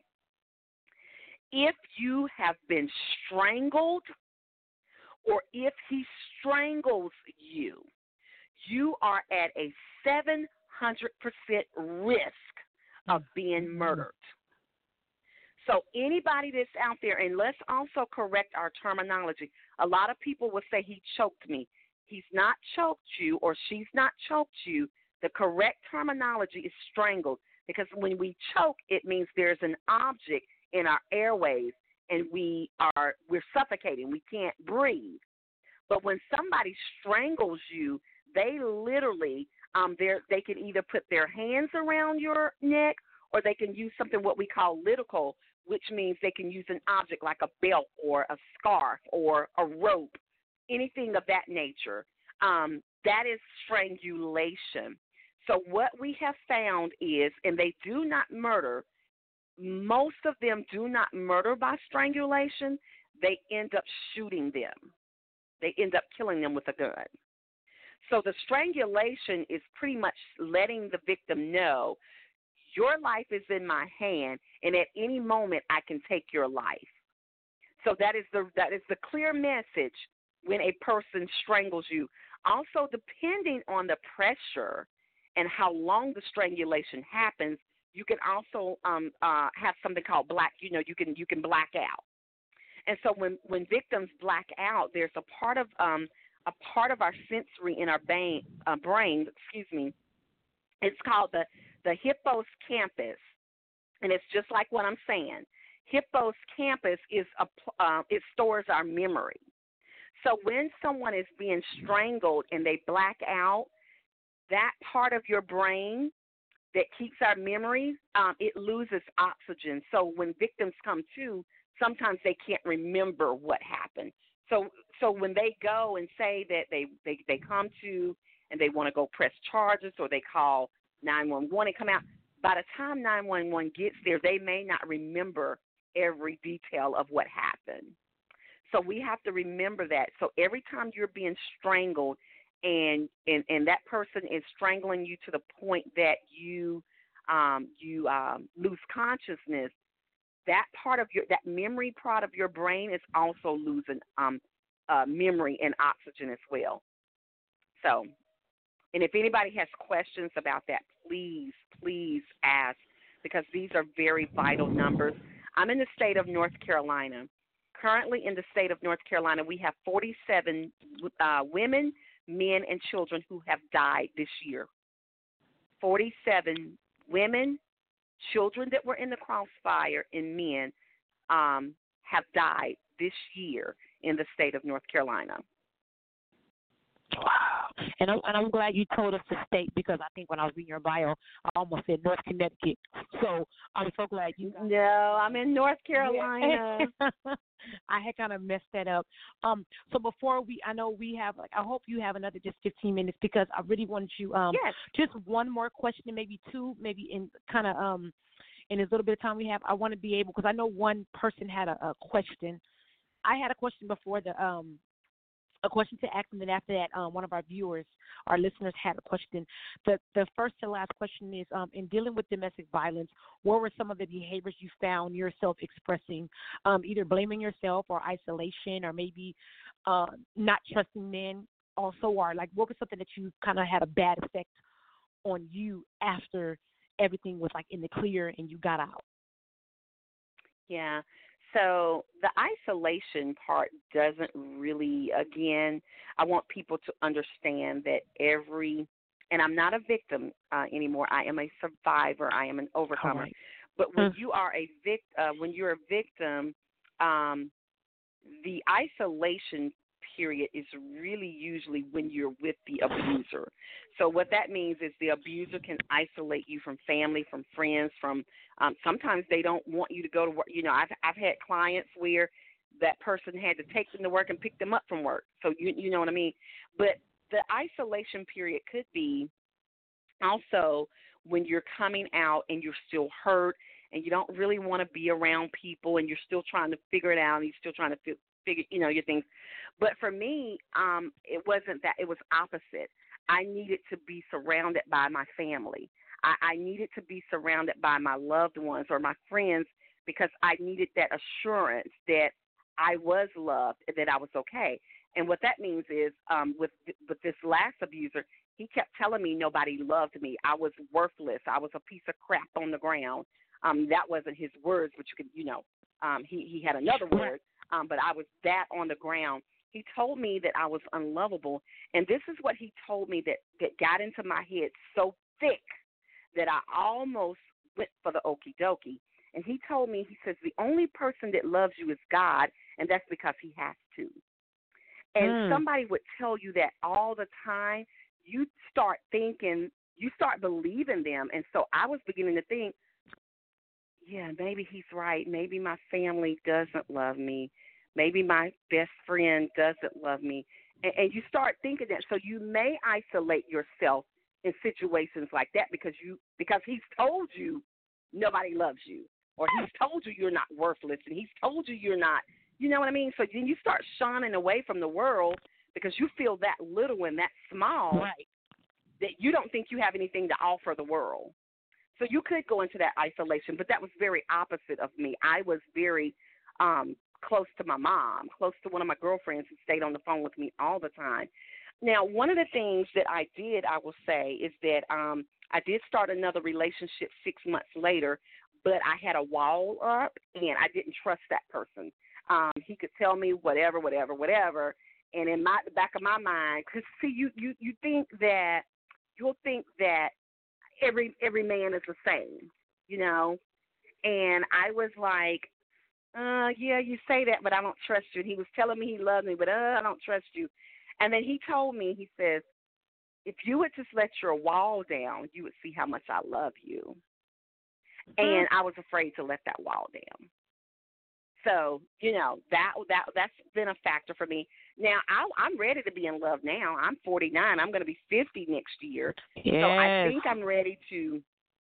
If you have been strangled or if he strangles you, you are at a seven hundred percent risk of being murdered. So anybody that's out there, and let's also correct our terminology. A lot of people will say he choked me. He's not choked you or she's not choked you. The correct terminology is strangled because when we choke, it means there's an object in our airways and we are we're suffocating. We can't breathe. But when somebody strangles you, they literally um they they can either put their hands around your neck or they can use something what we call lytical, which means they can use an object like a belt or a scarf or a rope, anything of that nature. Um, that is strangulation. So what we have found is, and they do not murder, most of them do not murder by strangulation. They end up shooting them. They end up killing them with a gun. So the strangulation is pretty much letting the victim know, your life is in my hand, and at any moment I can take your life. So that is the that is the clear message when a person strangles you. Also, depending on the pressure and how long the strangulation happens, you can also um, uh, have something called black. You know, you can you can black out. And so when when victims black out, there's a part of um, a part of our sensory in our brain, uh, brain, excuse me. It's called the the hippocampus, and it's just like what I'm saying. Hippocampus is a uh, it stores our memory. So when someone is being strangled and they black out, that part of your brain that keeps our memory, um, it loses oxygen. So when victims come to, sometimes they can't remember what happened. So so when they go and say that they, they, they come to and they want to go press charges or they call nine one one and come out, by the time nine one one gets there, they may not remember every detail of what happened. So we have to remember that. So every time you're being strangled and and and that person is strangling you to the point that you um, you um, lose consciousness, that part of your that memory part of your brain is also losing um, uh, memory and oxygen as well. So, and if anybody has questions about that, please, please ask, because these are very vital numbers. I'm in the state of North Carolina. Currently in the state of North Carolina, we have forty-seven uh, women, men, and children who have died this year. forty-seven women, children that were in the crossfire, and men um, have died this year in the state of North Carolina.
Wow. And I'm, and I'm glad you told us the state, because I think when I was reading your bio, I almost said North Connecticut. So I'm so glad you got
No, I'm in North Carolina.
Yeah. I had kind of messed that up. Um, so before we, I know we have, like, I hope you have another just fifteen minutes, because I really want you, um,
yes.
just one more question, maybe two, maybe in kind of, um, in this little bit of time we have, I want to be able, because I know one person had a, a question. I had a question before the, um, a question to ask, and then after that, um, one of our viewers, our listeners, had a question. The the first to last question is, um, in dealing with domestic violence, what were some of the behaviors you found yourself expressing, um, either blaming yourself or isolation, or maybe uh, not trusting men also, or like what was something that you kind of had a bad effect on you after everything was like in the clear and you got out?
Yeah. So the isolation part doesn't really, again, I want people to understand that every, and I'm not a victim uh, anymore. I am a survivor. I am an overcomer.
Right.
But when you are a vic, uh, when you're a victim, um, the isolation period is really usually when you're with the abuser. So what that means is the abuser can isolate you from family, from friends, from um, sometimes they don't want you to go to work. You know, I've I've had clients where that person had to take them to work and pick them up from work. So you you know what I mean. But the isolation period could be also when you're coming out and you're still hurt and you don't really want to be around people and you're still trying to figure it out and you're still trying to fi- figure, you know, your things. But for me, um, it wasn't that. It was opposite. I needed to be surrounded by my family. I, I needed to be surrounded by my loved ones or my friends because I needed that assurance that I was loved and that I was okay. And what that means is um, with with this last abuser, he kept telling me nobody loved me. I was worthless. I was a piece of crap on the ground. Um, that wasn't his words, but you could, you know, um, he, he had another word, um, but I was that on the ground. He told me that I was unlovable, and this is what he told me that, that got into my head so thick that I almost went for the okie dokie. And he told me, he says, the only person that loves you is God, and that's because he has to. And mm. somebody would tell you that all the time, you start thinking, you start believing them. And so I was beginning to think, yeah, maybe he's right. Maybe my family doesn't love me. Maybe my best friend doesn't love me. And, and you start thinking that. So you may isolate yourself in situations like that because you because he's told you nobody loves you, or he's told you you're not worthless, and he's told you you're not, you know what I mean? So then you start shunning away from the world because you feel that little and that small
right.
that you don't think you have anything to offer the world. So you could go into that isolation, but that was very opposite of me. I was very um, close to my mom, close to one of my girlfriends who stayed on the phone with me all the time. Now, one of the things that I did, I will say, is that um, I did start another relationship six months later, but I had a wall up, and I didn't trust that person. Um, he could tell me whatever, whatever, whatever, and in my the back of my mind, because see, you, you, you think that you'll think that every every man is the same, you know, and I was like, uh, yeah, you say that, but I don't trust you. And he was telling me he loved me, but uh, I don't trust you. And then he told me, he says, if you would just let your wall down, you would see how much I love you. Mm-hmm. And I was afraid to let that wall down. So, you know, that that that's been a factor for me. Now, I, I'm ready to be in love now. I'm forty-nine. I'm going to be fifty next year.
Yes.
So I think I'm ready to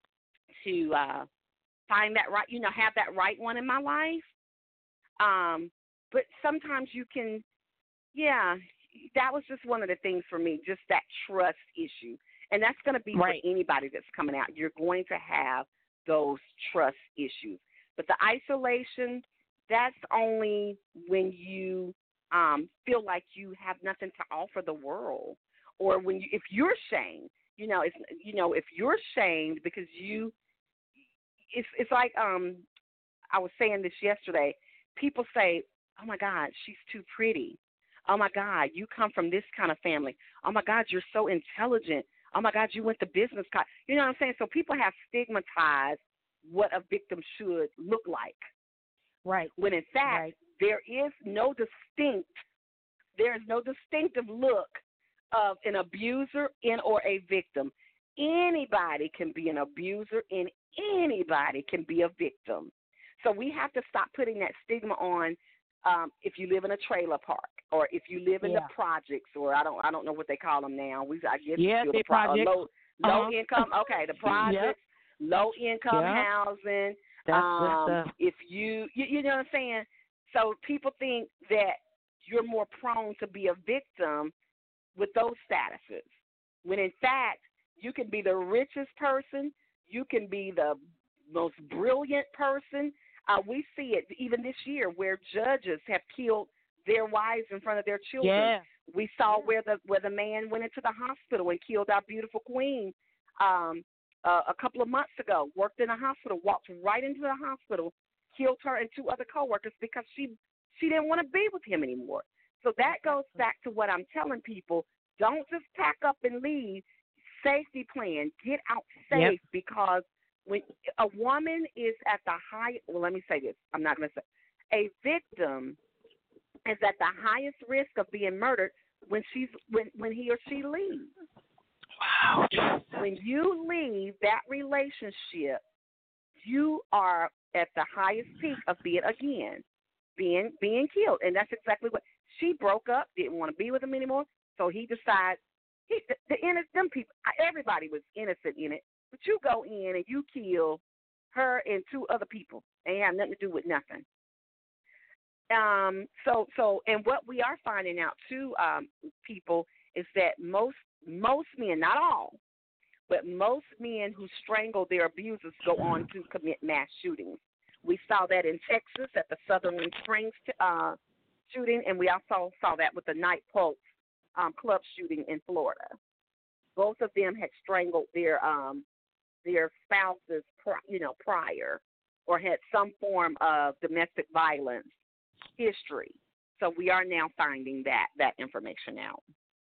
to uh, find that right, you know, have that right one in my life. Um, but sometimes you can, yeah, that was just one of the things for me, just that trust issue. And that's going to be
right.
for anybody that's coming out. You're going to have those trust issues. But the isolation, that's only when you um, feel like you have nothing to offer the world, or when you, if you're shamed, you know, it's, you know, if you're shamed because you, it's, it's like um, I was saying this yesterday. People say, "Oh my God, she's too pretty. Oh my God, you come from this kind of family. Oh my God, you're so intelligent. Oh my God, you went to business college." You know what I'm saying? So people have stigmatized what a victim should look like.
Right.
When in fact,
right.
there is no distinct, there is no distinctive look of an abuser and or a victim. Anybody can be an abuser and anybody can be a victim. So we have to stop putting that stigma on um, if you live in a trailer park or if you live in
yeah.
the projects, or I don't I don't know what they call them now. We I guess
yeah,
it's
the
the pro-
projects.
low low
uh-huh.
income. Okay, the projects,
yep.
low income
yep.
housing.
That's
um,
the
if you, you you know what I'm saying. So people think that you're more prone to be a victim with those statuses, when in fact you can be the richest person, you can be the most brilliant person. Uh, we see it even this year where judges have killed their wives in front of their children.
Yeah.
We saw where the where the man went into the hospital and killed our beautiful queen um, uh, a couple of months ago. Worked in a hospital, walked right into the hospital, killed her and two other coworkers because she she didn't want to be with him anymore. So that goes back to what I'm telling people: don't just pack up and leave. Safety plan. Get out safe,
yep.
because when a woman is at the high, well, let me say this. I'm not going to say a victim is at the highest risk of being murdered when she's when when he or she leaves.
Wow.
When you leave that relationship, you are at the highest peak of being again being being killed, and that's exactly what she broke up. Didn't want to be with him anymore, so he decides. He, the, the them people, everybody was innocent in it, but you go in and you kill her and two other people, and have nothing to do with nothing. Um. So, so, and what we are finding out too, um, people, is that most most men, not all, but most men who strangle their abusers go on to commit mass shootings. We saw that in Texas at the Sutherland Springs uh, shooting, and we also saw that with the Night Pulse um, club shooting in Florida. Both of them had strangled their um, their spouses, you know, prior, or had some form of domestic violence history. So we are now finding that that information out.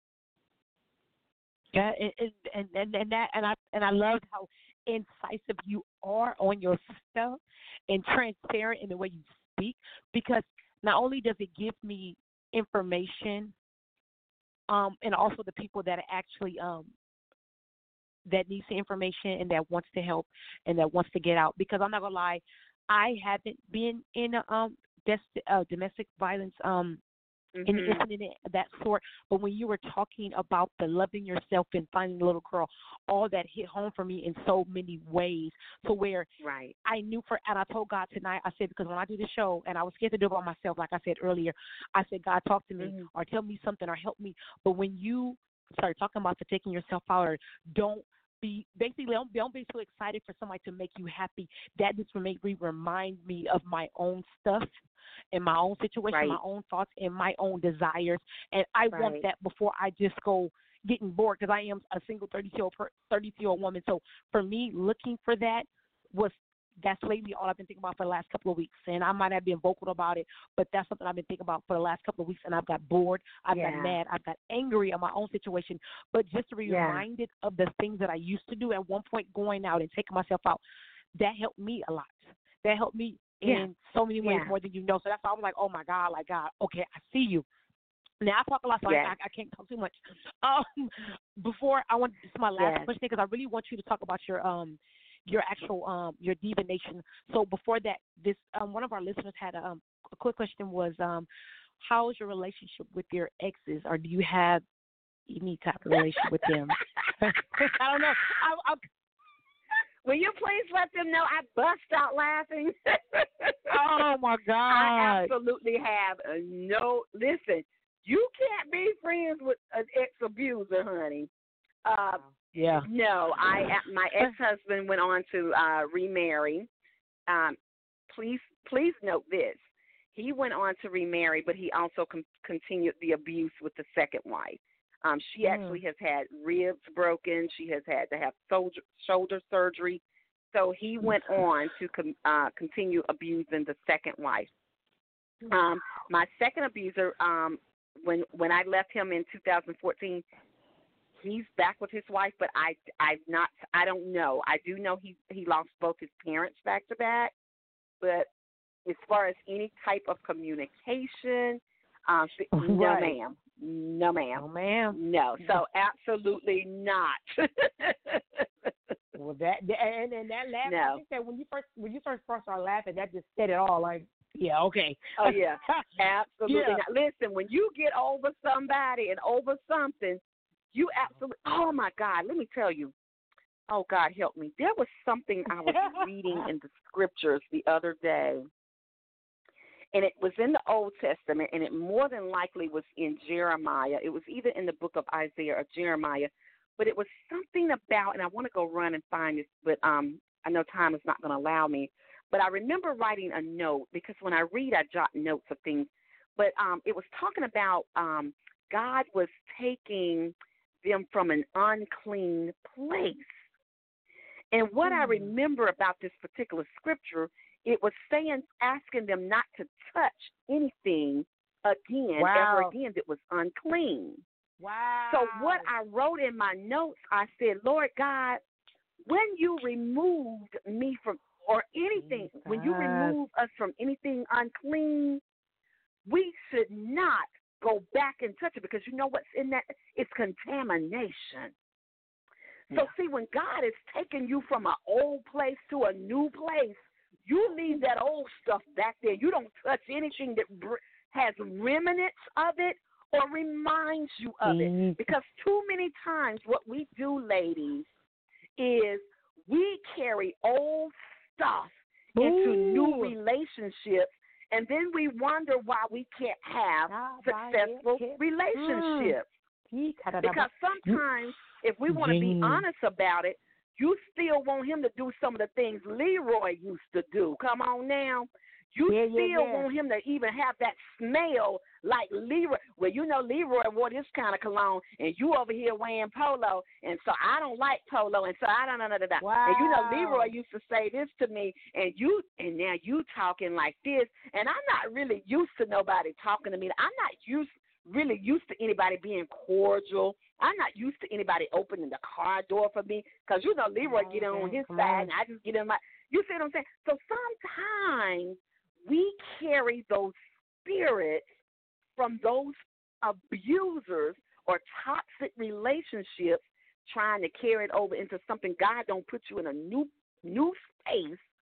Yeah, and and and, and that and I and I loved how incisive you are on your stuff and transparent in the way you speak, because not only does it give me information, um, and also the people that are actually um that needs the information and that wants to help and that wants to get out. Because I'm not gonna lie, I haven't been in a um des- uh, domestic violence um.
Mm-hmm.
And incident of that sort, but when you were talking about the loving yourself and finding the little girl, all that hit home for me in so many ways. To where
right.
I knew for, and I told God tonight, I said, because when I do the show, and I was scared to do it by myself, like I said earlier, I said, God, talk to me
mm-hmm.
or tell me something or help me. But when you start talking about the taking yourself out, or don't be basically don't, don't be so excited for somebody to make you happy. That just make me remind me of my own stuff, in my own situation,
right.
my own thoughts, and my own desires. And I
right.
want that before I just go getting bored, because I am a single thirty-two-year-old woman. So for me, looking for that was, that's lately all I've been thinking about for the last couple of weeks. And I might have been vocal about it, but that's something I've been thinking about for the last couple of weeks. And I've got bored, I've
yeah.
got mad, I've got angry at my own situation. But just to be
yeah.
reminded of the things that I used to do at one point, going out and taking myself out, that helped me a lot. That helped me
yeah.
in so many ways
yeah.
more than you know. So that's why I was like, oh, my God, like, God, okay, I see you. Now, I talk a lot, so
yeah.
I, I can't talk too much. Um, before, I want, this is my last
yeah.
question, because I really want you to talk about your um your actual um your Diva Nation. So before that, this um one of our listeners had a, um, a quick question was um how is your relationship with your exes, or do you have any type of relationship with them? I don't know. I, I,
Will you please let them know I bust out laughing?
Oh my God!
I absolutely have no. Listen, You can't be friends with an ex-abuser, honey. Uh,
Yeah.
no, I my ex-husband went on to uh, remarry. Um, please, please note this. He went on to remarry, but he also com- continued the abuse with the second wife. Um, she
Mm.
actually has had ribs broken. She has had to have soldier, shoulder surgery. So he went on to com- uh, continue abusing the second wife. Um, my second abuser, um, when when I left him in two thousand fourteen, he's back with his wife, but I I've not I don't know. I do know he he lost both his parents back to back, but as far as any type of communication, um, no
Right.
ma'am, no ma'am,
Oh, ma'am.
no. So absolutely not.
Well, that and and that laugh.
No.
I think that when you first when you first first started laughing, that just said it all. Like, yeah, okay.
Oh yeah, absolutely
Yeah.
not. Listen, when you get over somebody and over something, you absolutely. Oh my God, let me tell you. Oh God, help me. There was something I was reading in the scriptures the other day, and it was in the Old Testament, and it more than likely was in Jeremiah. It was either in the book of Isaiah or Jeremiah, but it was something about, and I want to go run and find it, but um, I know time is not going to allow me. But I remember writing a note, because when I read, I jot notes of things. But um, it was talking about um, God was taking them from an unclean place. And what I remember about this particular scripture, it was saying, asking them not to touch anything again,
Wow.
ever again, that was unclean.
Wow.
So what I wrote in my notes, I said, Lord God, when you removed me from, or anything,
Jesus.
when you remove us from anything unclean, we should not go back and touch it, because you know what's in that? It's contamination. So,
Yeah.
see, when God is taking you from an old place to a new place, you leave that old stuff back there. You don't touch anything that br- has remnants of it or reminds you of
Mhm.
it. Because too many times what we do, ladies, is we carry old stuff into new
Ooh.
relationships, and then we wonder why we can't have
Ah,
successful
yeah.
relationships.
Mm.
Because sometimes, if we want to be
Genius.
honest about it, you still want him to do some of the things Leroy used to do. Come on now. You
Yeah, yeah,
still
yeah.
want him to even have that smell like Leroy. Well, you know Leroy wore this kind of cologne, and you over here wearing polo, and so I don't like polo, and so I don't know. Da, da, da. And you know
Wow.
Leroy used to say this to me, and you and now you talking like this, and I'm not really used to nobody talking to me. I'm not used really used to anybody being cordial. I'm not used to anybody opening the car door for me, because you know Leroy
Come
get on
on,
his
come
side,
on.
and I just get in my. You see what I'm saying? So sometimes we carry those spirits from those abusers or toxic relationships, trying to carry it over into something. God don't put you in a new new space,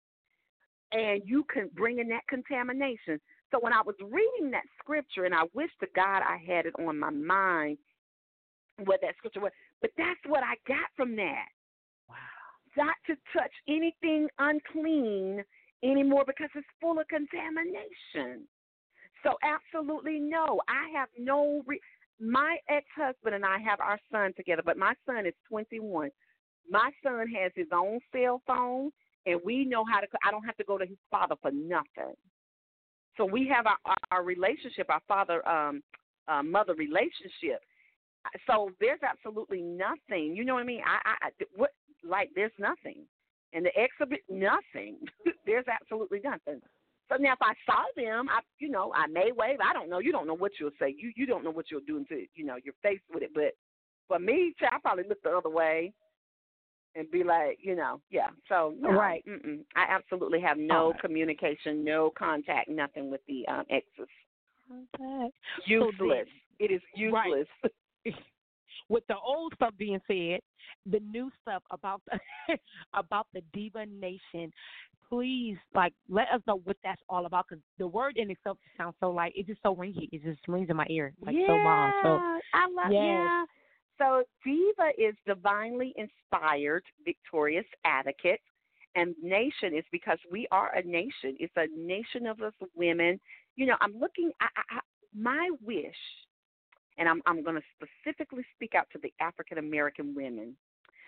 and you can bring in that contamination. So when I was reading that scripture, and I wish to God I had it on my mind what that scripture was, but that's what I got from that.
Wow.
Not to touch anything unclean anymore, because it's full of contamination. So absolutely no. I have no re- my ex-husband and I have our son together, but my son is twenty-one. My son has his own cell phone, and we know how to, I don't have to go to his father for nothing. So we have our, our, our relationship, our father um, uh, mother relationship. So there's absolutely nothing. You know what I mean? I, I what like there's nothing. And the exhibit, nothing. There's absolutely nothing. So now if I saw them, I you know, I may wave. I don't know. You don't know what you'll say. You you don't know what you'll do until, you know, you're faced with it. But for me, I probably look the other way and be like, you know, yeah. So no,
Right.
Mm-mm. I absolutely have no
right.
communication, no contact, nothing with the um, exes.
Okay.
Useless. It is
Right.
useless.
With the old stuff being said, the new stuff about the about the Diva Nation, please, like, let us know what that's all about. Because the word in itself sounds so, like, it's just so ringy. It just rings in my ear, like,
yeah,
so mild. So
I love.
yes.
Yeah. So Diva is divinely inspired, victorious advocate, and nation is because we are a nation. It's a nation of us women. You know, I'm looking. I, I, I, my wish and I'm, I'm going to specifically speak out to the African American women.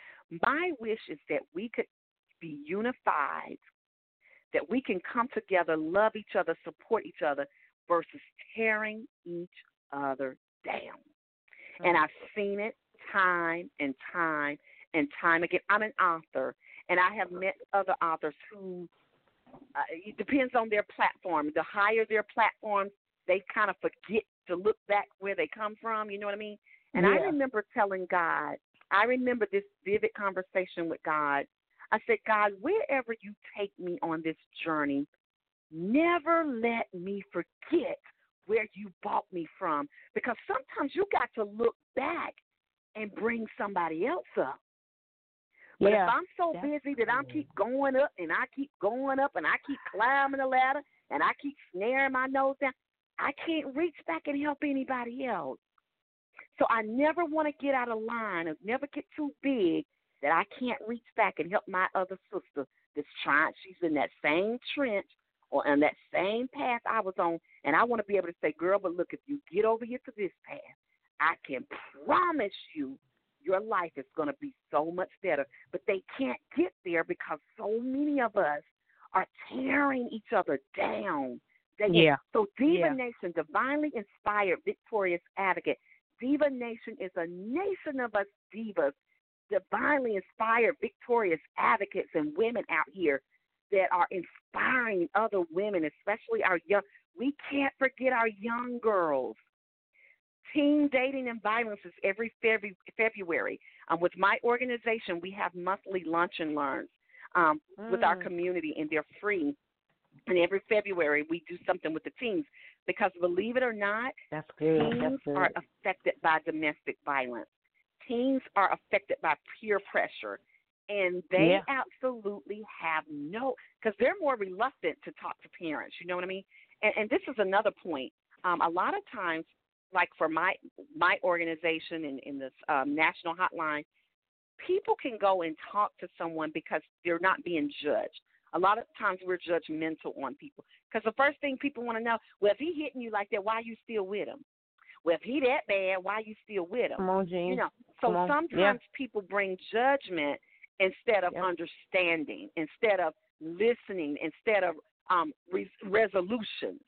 My wish is that we could be unified, that we can come together, love each other, support each other, versus tearing each other down. Mm-hmm. And I've seen it time and time and time again. I'm an author, and I have met other authors who, uh, it depends on their platform. The higher their platform, they kind of forget to look back where they come from, you know what I mean? And yeah. I remember telling God, I remember this vivid conversation with God. I said, God, wherever you take me on this journey, never let me forget where you brought me from. Because sometimes you got to look back and bring somebody else up. But yeah, if I'm so busy that I keep going up and I keep going up and I keep climbing the ladder and I keep snaring my nose down, I can't reach back and help anybody else. So I never want to get out of line or never get too big that I can't reach back and help my other sister that's trying. She's in that same trench or on that same path I was on, and I want to be able to say, girl, but look, if you get over here to this path, I can promise you your life is going to be so much better. But they can't get there because so many of us are tearing each other down. They
yeah.
So Diva
yeah.
Nation, divinely inspired, victorious advocate. Diva Nation is a nation of us divas, divinely inspired, victorious advocates and women out here that are inspiring other women, especially our young. We can't forget our young girls. Teen dating and violence is every February. Um, with my organization, we have monthly lunch and learns um, mm. with our community, and they're free. And every February, we do something with the teens because, believe it or not,
That's good.
teens
That's good.
are affected by domestic violence. Teens are affected by peer pressure, and they
yeah.
absolutely have no – because they're more reluctant to talk to parents, you know what I mean? And, and this is another point. Um, a lot of times, like for my my organization and in, in this um, national hotline, people can go and talk to someone because they're not being judged. A lot of times we're judgmental on people because the first thing people want to know, well, if he hitting you like that, why are you still with him? Well, if he that bad, why are you still with him?
Come on, Jean.
You know, so sometimes
yeah.
people bring judgment instead of
yep.
understanding, instead of listening, instead of um, re- resolutions.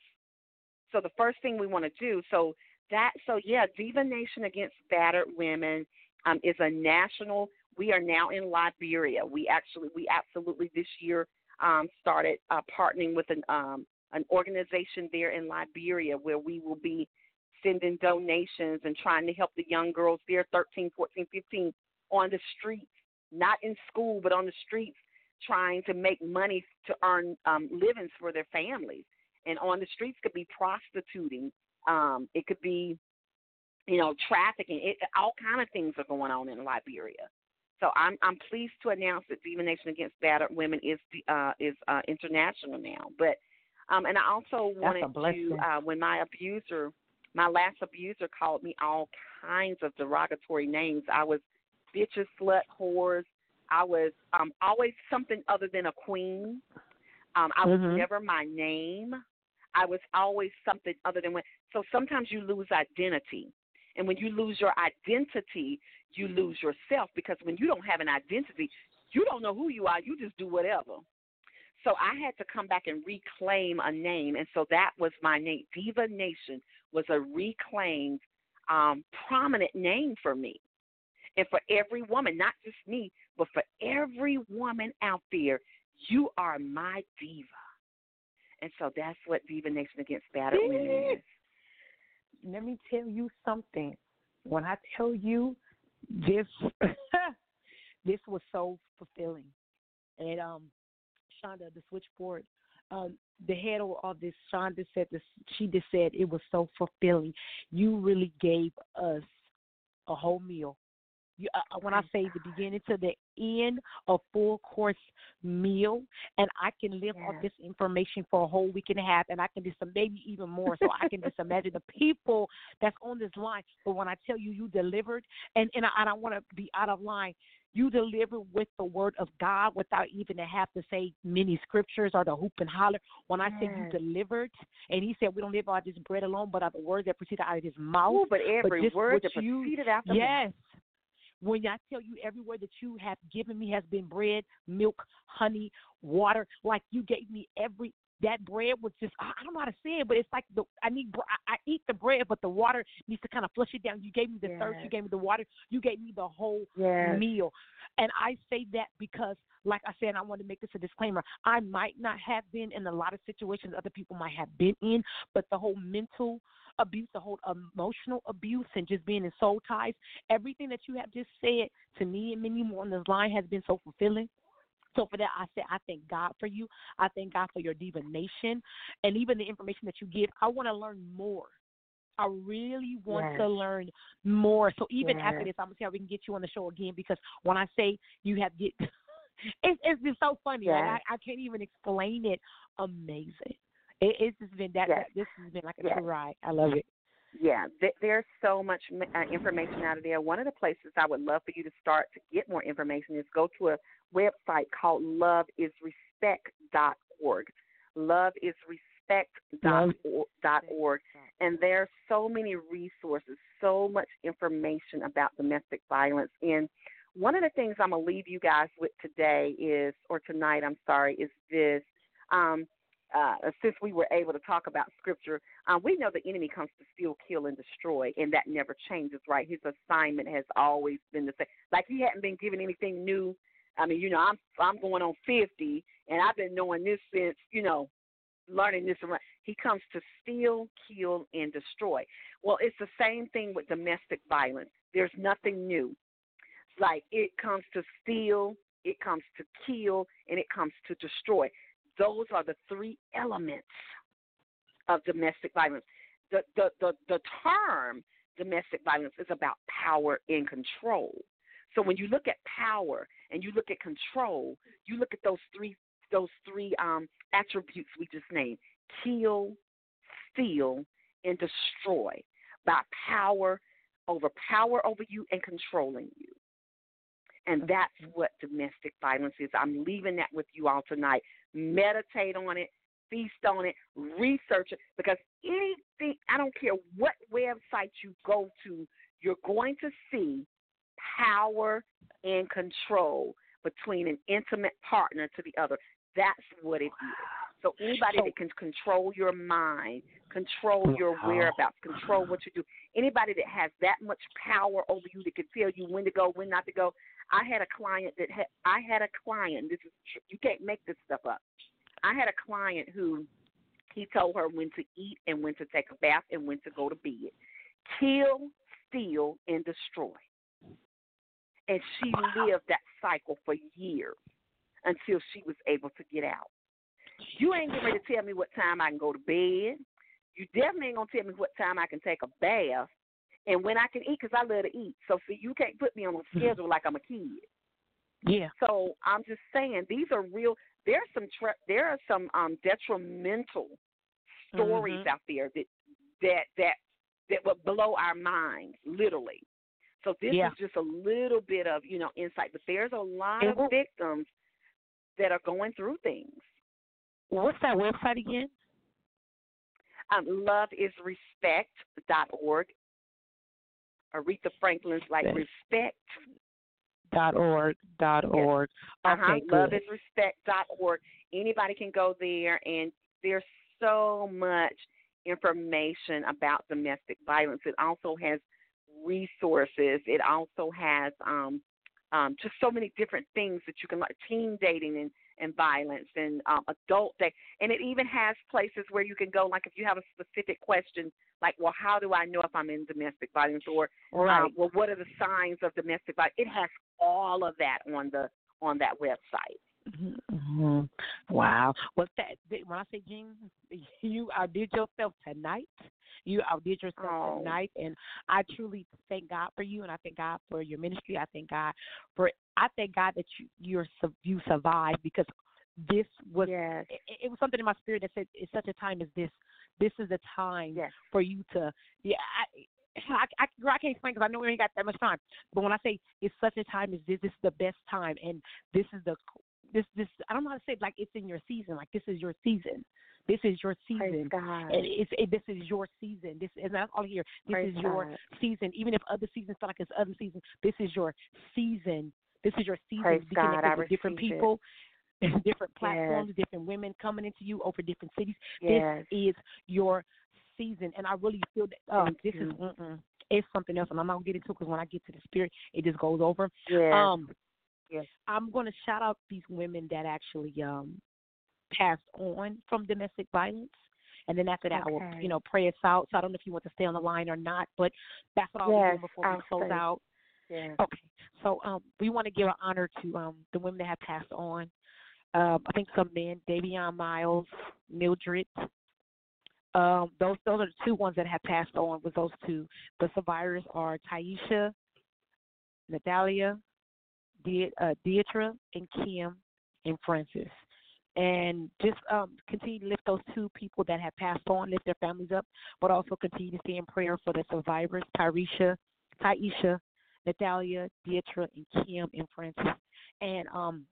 So the first thing we want to do, so that, so yeah, Diva Nation Against Battered Women um, is a national. We are now in Liberia. We actually, we absolutely this year um, started uh, partnering with an um, an organization there in Liberia where we will be sending donations and trying to help the young girls there, thirteen, fourteen, fifteen, on the streets, not in school, but on the streets, trying to make money to earn um, livings for their families. And on the streets could be prostituting. Um, it could be, you know, trafficking. It, all kind of things are going on in Liberia. So I'm I'm pleased to announce that Diva Nation Against Battered Women is uh, is uh, international now. But um, and I also wanted to uh, when my abuser, my last abuser, called me all kinds of derogatory names. I was bitches, slut, whores. I was um, always something other than a queen. Um, I
mm-hmm.
was never my name. I was always something other than when. So sometimes you lose identity. And when you lose your identity, you lose yourself, because when you don't have an identity, you don't know who you are. You just do whatever. So I had to come back and reclaim a name. And so that was my name. Diva Nation was a reclaimed, um, prominent name for me. And for every woman, not just me, but for every woman out there, you are my diva. And so that's what Diva Nation Against Battered Women is.
Let me tell you something. When I tell you this, this was so fulfilling. And um, Shonda, the switchboard, um, the head of all this, Shonda said this. She just said it was so fulfilling. You really gave us a whole meal. You, uh, when I say the beginning to the end, a full course meal, and I can live yeah. off this information for a whole week and a half, and I can just maybe even more. So I can just imagine the people that's on this line. But when I tell you, you delivered, and and I, I don't want to be out of line. You deliver with the word of God without even to have to say many scriptures or the hoop and holler. When I
Yes.
say you delivered, and he said we don't live by this bread alone, but out the words that proceeded out of his mouth.
Ooh, but every
just
word
what
that
you,
proceeded out the
yes.
mouth.
When I tell you every word that you have given me has been bread, milk, honey, water, like you gave me every, that bread was just, I don't know how to say it, but it's like the I need, I, I eat the bread, but the water needs to kind of flush it down. You gave me the
Yes.
thirst, you gave me the water, you gave me the whole
Yes.
meal. And I say that because, like I said, I want to make this a disclaimer. I might not have been in a lot of situations other people might have been in, but the whole mental abuse, the whole emotional abuse, and just being in soul ties, everything that you have just said to me and many more on this line has been so fulfilling. So for that, I say I thank God for you. I thank God for your divination and even the information that you give. I want to learn more. I really want
Yes.
to learn more. So even
Yes.
after this, I'm going to see how we can get you on the show again, because when I say you have get, it's, it's just so funny.
Yes.
Like I, I can't even explain it. Amazing. It, it's just been that,
Yes.
that, this has been like a
Yes.
true ride. I love it.
Yeah, th- there's so much uh, information out of there. One of the places I would love for you to start to get more information is go to a website called love is respect dot org. love is respect dot org. And there are so many resources, so much information about domestic violence. And one of the things I'm going to leave you guys with today is, or tonight, I'm sorry, is this. Um, Uh, since we were able to talk about Scripture, uh, we know the enemy comes to steal, kill, and destroy, and that never changes, right? His assignment has always been the same. Like he hadn't been given anything new. I mean, you know, I'm I'm going on fifty, and I've been knowing this since, you know, learning this. He comes to steal, kill, and destroy. Well, it's the same thing with domestic violence. There's nothing new. Like it comes to steal, it comes to kill, and it comes to destroy. Those are the three elements of domestic violence. The, the, the, the term domestic violence is about power and control. So when you look at power and you look at control, you look at those three those three um, attributes we just named: kill, steal, and destroy. By power, over power over you and controlling you. And that's what domestic violence is. I'm leaving that with you all tonight. Meditate on it, feast on it, research it, because anything, I don't care what website you go to, you're going to see power and control between an intimate partner to the other. That's what it is. So anybody that can control your mind, control your whereabouts, control what you do, anybody that has that much power over you that can tell you when to go, when not to go. I had a client that had, I had a client, this is tr- you can't make this stuff up. I had a client who he told her when to eat and when to take a bath and when to go to bed. Kill, steal, and destroy. And she lived that cycle for years until she was able to get out. You ain't getting ready to tell me what time I can go to bed. You definitely ain't going to tell me what time I can take a bath and when I can eat, because I love to eat. So, see, you can't put me on a schedule like I'm a kid.
Yeah.
So I'm just saying these are real. There are some tra- there are some um, detrimental stories
Mm-hmm.
out there that that that that would blow our minds, literally. So this
Yeah.
is just a little bit of, you know, insight. But there's a lot
And
of
what-
victims that are going through things.
What's that website again?
Um, love is respect dot org. Aretha Franklin's like
Respect.
respect.
Dot org. Dot
Yes.
org.
Uh-huh.
Okay,
love
good.
is respect dot org. Anybody can go there, and there's so much information about domestic violence. It also has resources. It also has um, um, just so many different things that you can learn, teen dating and, and violence and um, adult dating. And it even has places where you can go, like if you have a specific question, like, well, how do I know if I'm in domestic violence? Or,
Right.
um, well, what are the signs of domestic violence? It has all of that on the on that website.
Mm-hmm. Wow. What's that? When I say, Jean, you outdid yourself tonight. You outdid yourself
Oh.
tonight, and I truly thank God for you, and I thank God for your ministry. I thank God for. I thank God that you you're you survived, because this was
Yes.
it, it was something in my spirit that said, "It's such a time as this. This is the time
Yes.
for you to." Yeah. I, I, I, girl, I can't explain because I know we ain't got that much time. But when I say it's such a time as this, this is the best time, and this is the this this I don't know how to say it, like it's in your season, like this is your season. This is your season, and it's it, this is your season. This is not all here. This
Praise
is your
God.
season. Even if other seasons feel like it's other seasons, this is your season. This is your season.
Praise
Be connected
God, I
with different
receive
people,
it.
different platforms,
Yes.
different women coming into you over different cities.
Yes.
This is your season, and I really feel that uh, this
you.
is mm-mm, it's something else, and I'm not gonna get into it because when I get to the spirit, it just goes over.
Yes.
Um,
yes.
I'm gonna shout out these women that actually um passed on from domestic violence. And then after that,
Okay.
I will, you know, pray us out. So I don't know if you want to stay on the line or not, but that's what I'll
yes,
be doing before
I'll
we close
stay.
out.
Yes.
Okay. So um, we want to give an honor to um, the women that have passed on. Uh, I think some men, Davion Miles, Mildred. Um, those those are the two ones that have passed on. With those two, the survivors are Taisha, Natalia, De- uh, Deidre, and Kim, and Francis. And just um, continue to lift those two people that have passed on, lift their families up, but also continue to stay in prayer for the survivors, Tyresha, Taisha, Natalia, Deidre, and Kim, and Francis. And um,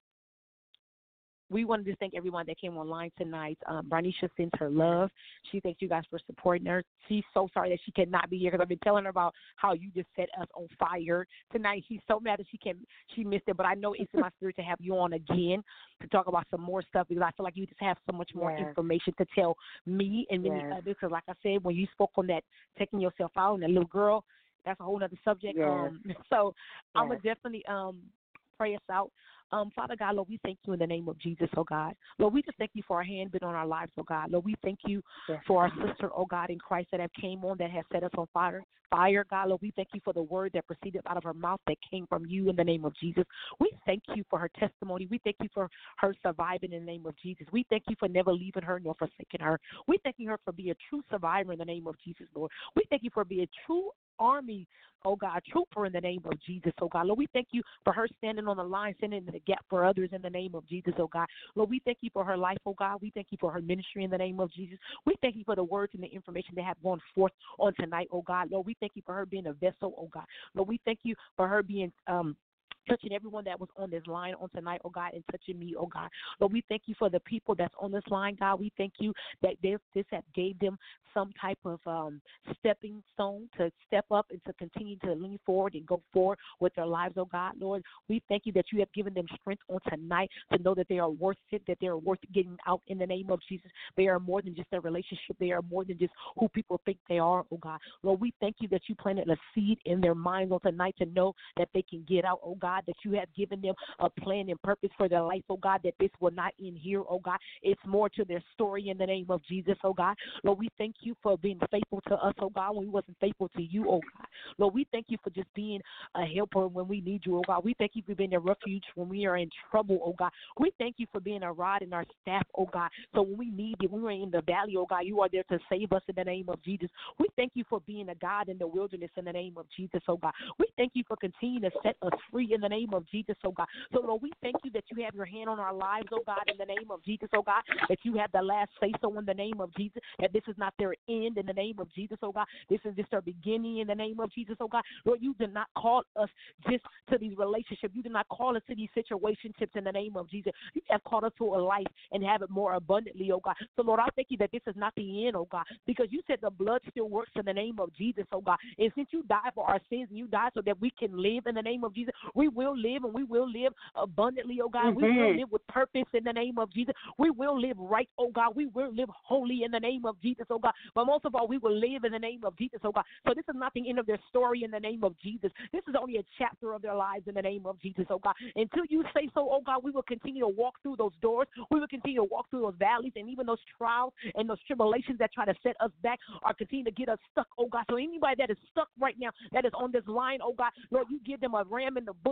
we wanted to thank everyone that came online tonight. Um, Barnisha sends her love. She thanks you guys for supporting her. She's so sorry that she cannot be here because I've been telling her about how you just set us on fire tonight. She's so mad that she can she missed it, but I know it's in my spirit to have you on again to talk about some more stuff because I feel like you just have so much more
yes.
information to tell me and many
yes.
others. Because like I said, when you spoke on that taking yourself out and that little girl, that's a whole other subject.
Yes.
Um, so
yes.
I'm going to definitely um, pray us out. Um, Father God, Lord, we thank you in the name of Jesus, oh God. Lord, we just thank you for our hand been on our lives, oh God. Lord, we thank you
yes.
for our sister, oh God, in Christ that have came on, that has set us on fire. Fire, God, Lord, we thank you for the word that proceeded out of her mouth that came from you in the name of Jesus. We thank you for her testimony. We thank you for her surviving in the name of Jesus. We thank you for never leaving her nor forsaking her. We thank you her for being a true survivor in the name of Jesus, Lord. We thank you for being a true army, oh God, trooper in the name of Jesus, oh God. Lord, we thank you for her standing on the line, standing in the gap for others in the name of Jesus, oh God. Lord, we thank you for her life, oh God. We thank you for her ministry in the name of Jesus. We thank you for the words and the information that have gone forth on tonight, oh God. Lord, we thank you for her being a vessel, oh God. Lord, we thank you for her being um touching everyone that was on this line on tonight, oh God, and touching me, oh God. Lord, we thank you for the people that's on this line, God. We thank you that this, this has gave them some type of um, stepping stone to step up and to continue to lean forward and go forward with their lives, oh God. Lord, we thank you that you have given them strength on tonight to know that they are worth it, that they are worth getting out in the name of Jesus. They are more than just a relationship. They are more than just who people think they are, oh God. Lord, we thank you that you planted a seed in their minds on tonight to know that they can get out, oh God, that you have given them a plan and purpose for their life, oh God, that this will not end here, oh God. It's more to their story in the name of Jesus, oh God. Lord, we thank you for being faithful to us, oh God, when we wasn't faithful to you, oh God. Lord, we thank you for just being a helper when we need you, oh God. We thank you for being a refuge when we are in trouble, oh God. We thank you for being a rod in our staff, oh God. So when we need you, when we're in the valley, oh God, you are there to save us in the name of Jesus. We thank you for being a God in the wilderness in the name of Jesus, oh God. We thank you for continuing to set us free in the name of Jesus, oh God. So, Lord, we thank you that you have your hand on our lives, oh God, in the name of Jesus, oh God, that you have the last say-so in the name of Jesus, that this is not their end in the name of Jesus, oh God. This is just their beginning in the name of Jesus, oh God. Lord, you did not call us just to these relationships. You did not call us to these situationships in the name of Jesus. You have called us to a life and have it more abundantly, oh God. So, Lord, I thank you that this is not the end, oh God, because you said the blood still works in the name of Jesus, oh God. And since you died for our sins and you died so that we can live in the name of Jesus, we will live and we will live abundantly, oh God.
Mm-hmm.
We will live with purpose in the name of Jesus. We will live right, oh God. We will live holy in the name of Jesus, oh God. But most of all, we will live in the name of Jesus, oh God. So this is not the end of their story in the name of Jesus. This is only a chapter of their lives in the name of Jesus, oh God. Until you say so, oh God, we will continue to walk through those doors. We will continue to walk through those valleys and even those trials and those tribulations that try to set us back or continue to get us stuck, oh God. So anybody that is stuck right now, that is on this line, oh God, Lord, you give them a ram in the bush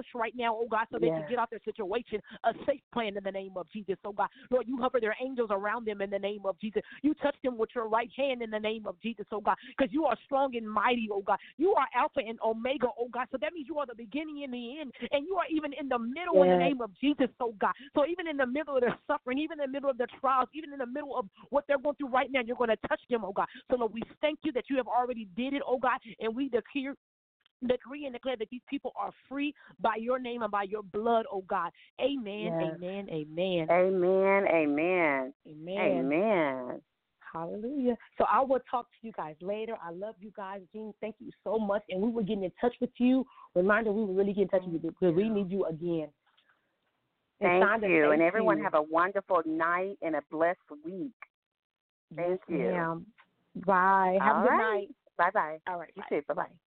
right now, oh God, so they
Yes.
can get out their situation, a safe plan in the name of Jesus, oh God. Lord, you hover their angels around them in the name of Jesus. You touch them with your right hand in the name of Jesus, oh God, because you are strong and mighty, oh God. You are Alpha and Omega, oh God. So that means you are the beginning and the end, and you are even in the middle
Yes.
in the name of Jesus, oh God. So even in the middle of their suffering, even in the middle of their trials, even in the middle of what they're going through right now, you're going to touch them, oh God. So Lord, we thank you that you have already did it, oh God, and we declare decree and declare that these people are free by your name and by your blood, oh God. Amen,
Yes.
amen, amen.
Amen. Amen.
Amen.
Amen.
Hallelujah. So I will talk to you guys later. I love you guys. Jean, thank you so much. And we will get in touch with you. Reminder, we will really get in touch with you because we need you again. And
Thank
Shonda,
you.
thank
And everyone
you.
have a wonderful night and a blessed week. Thank
Yes,
you.
ma'am. Bye. Have
All
a good
right.
night.
Bye-bye.
All right.
You
Bye.
too. Bye-bye.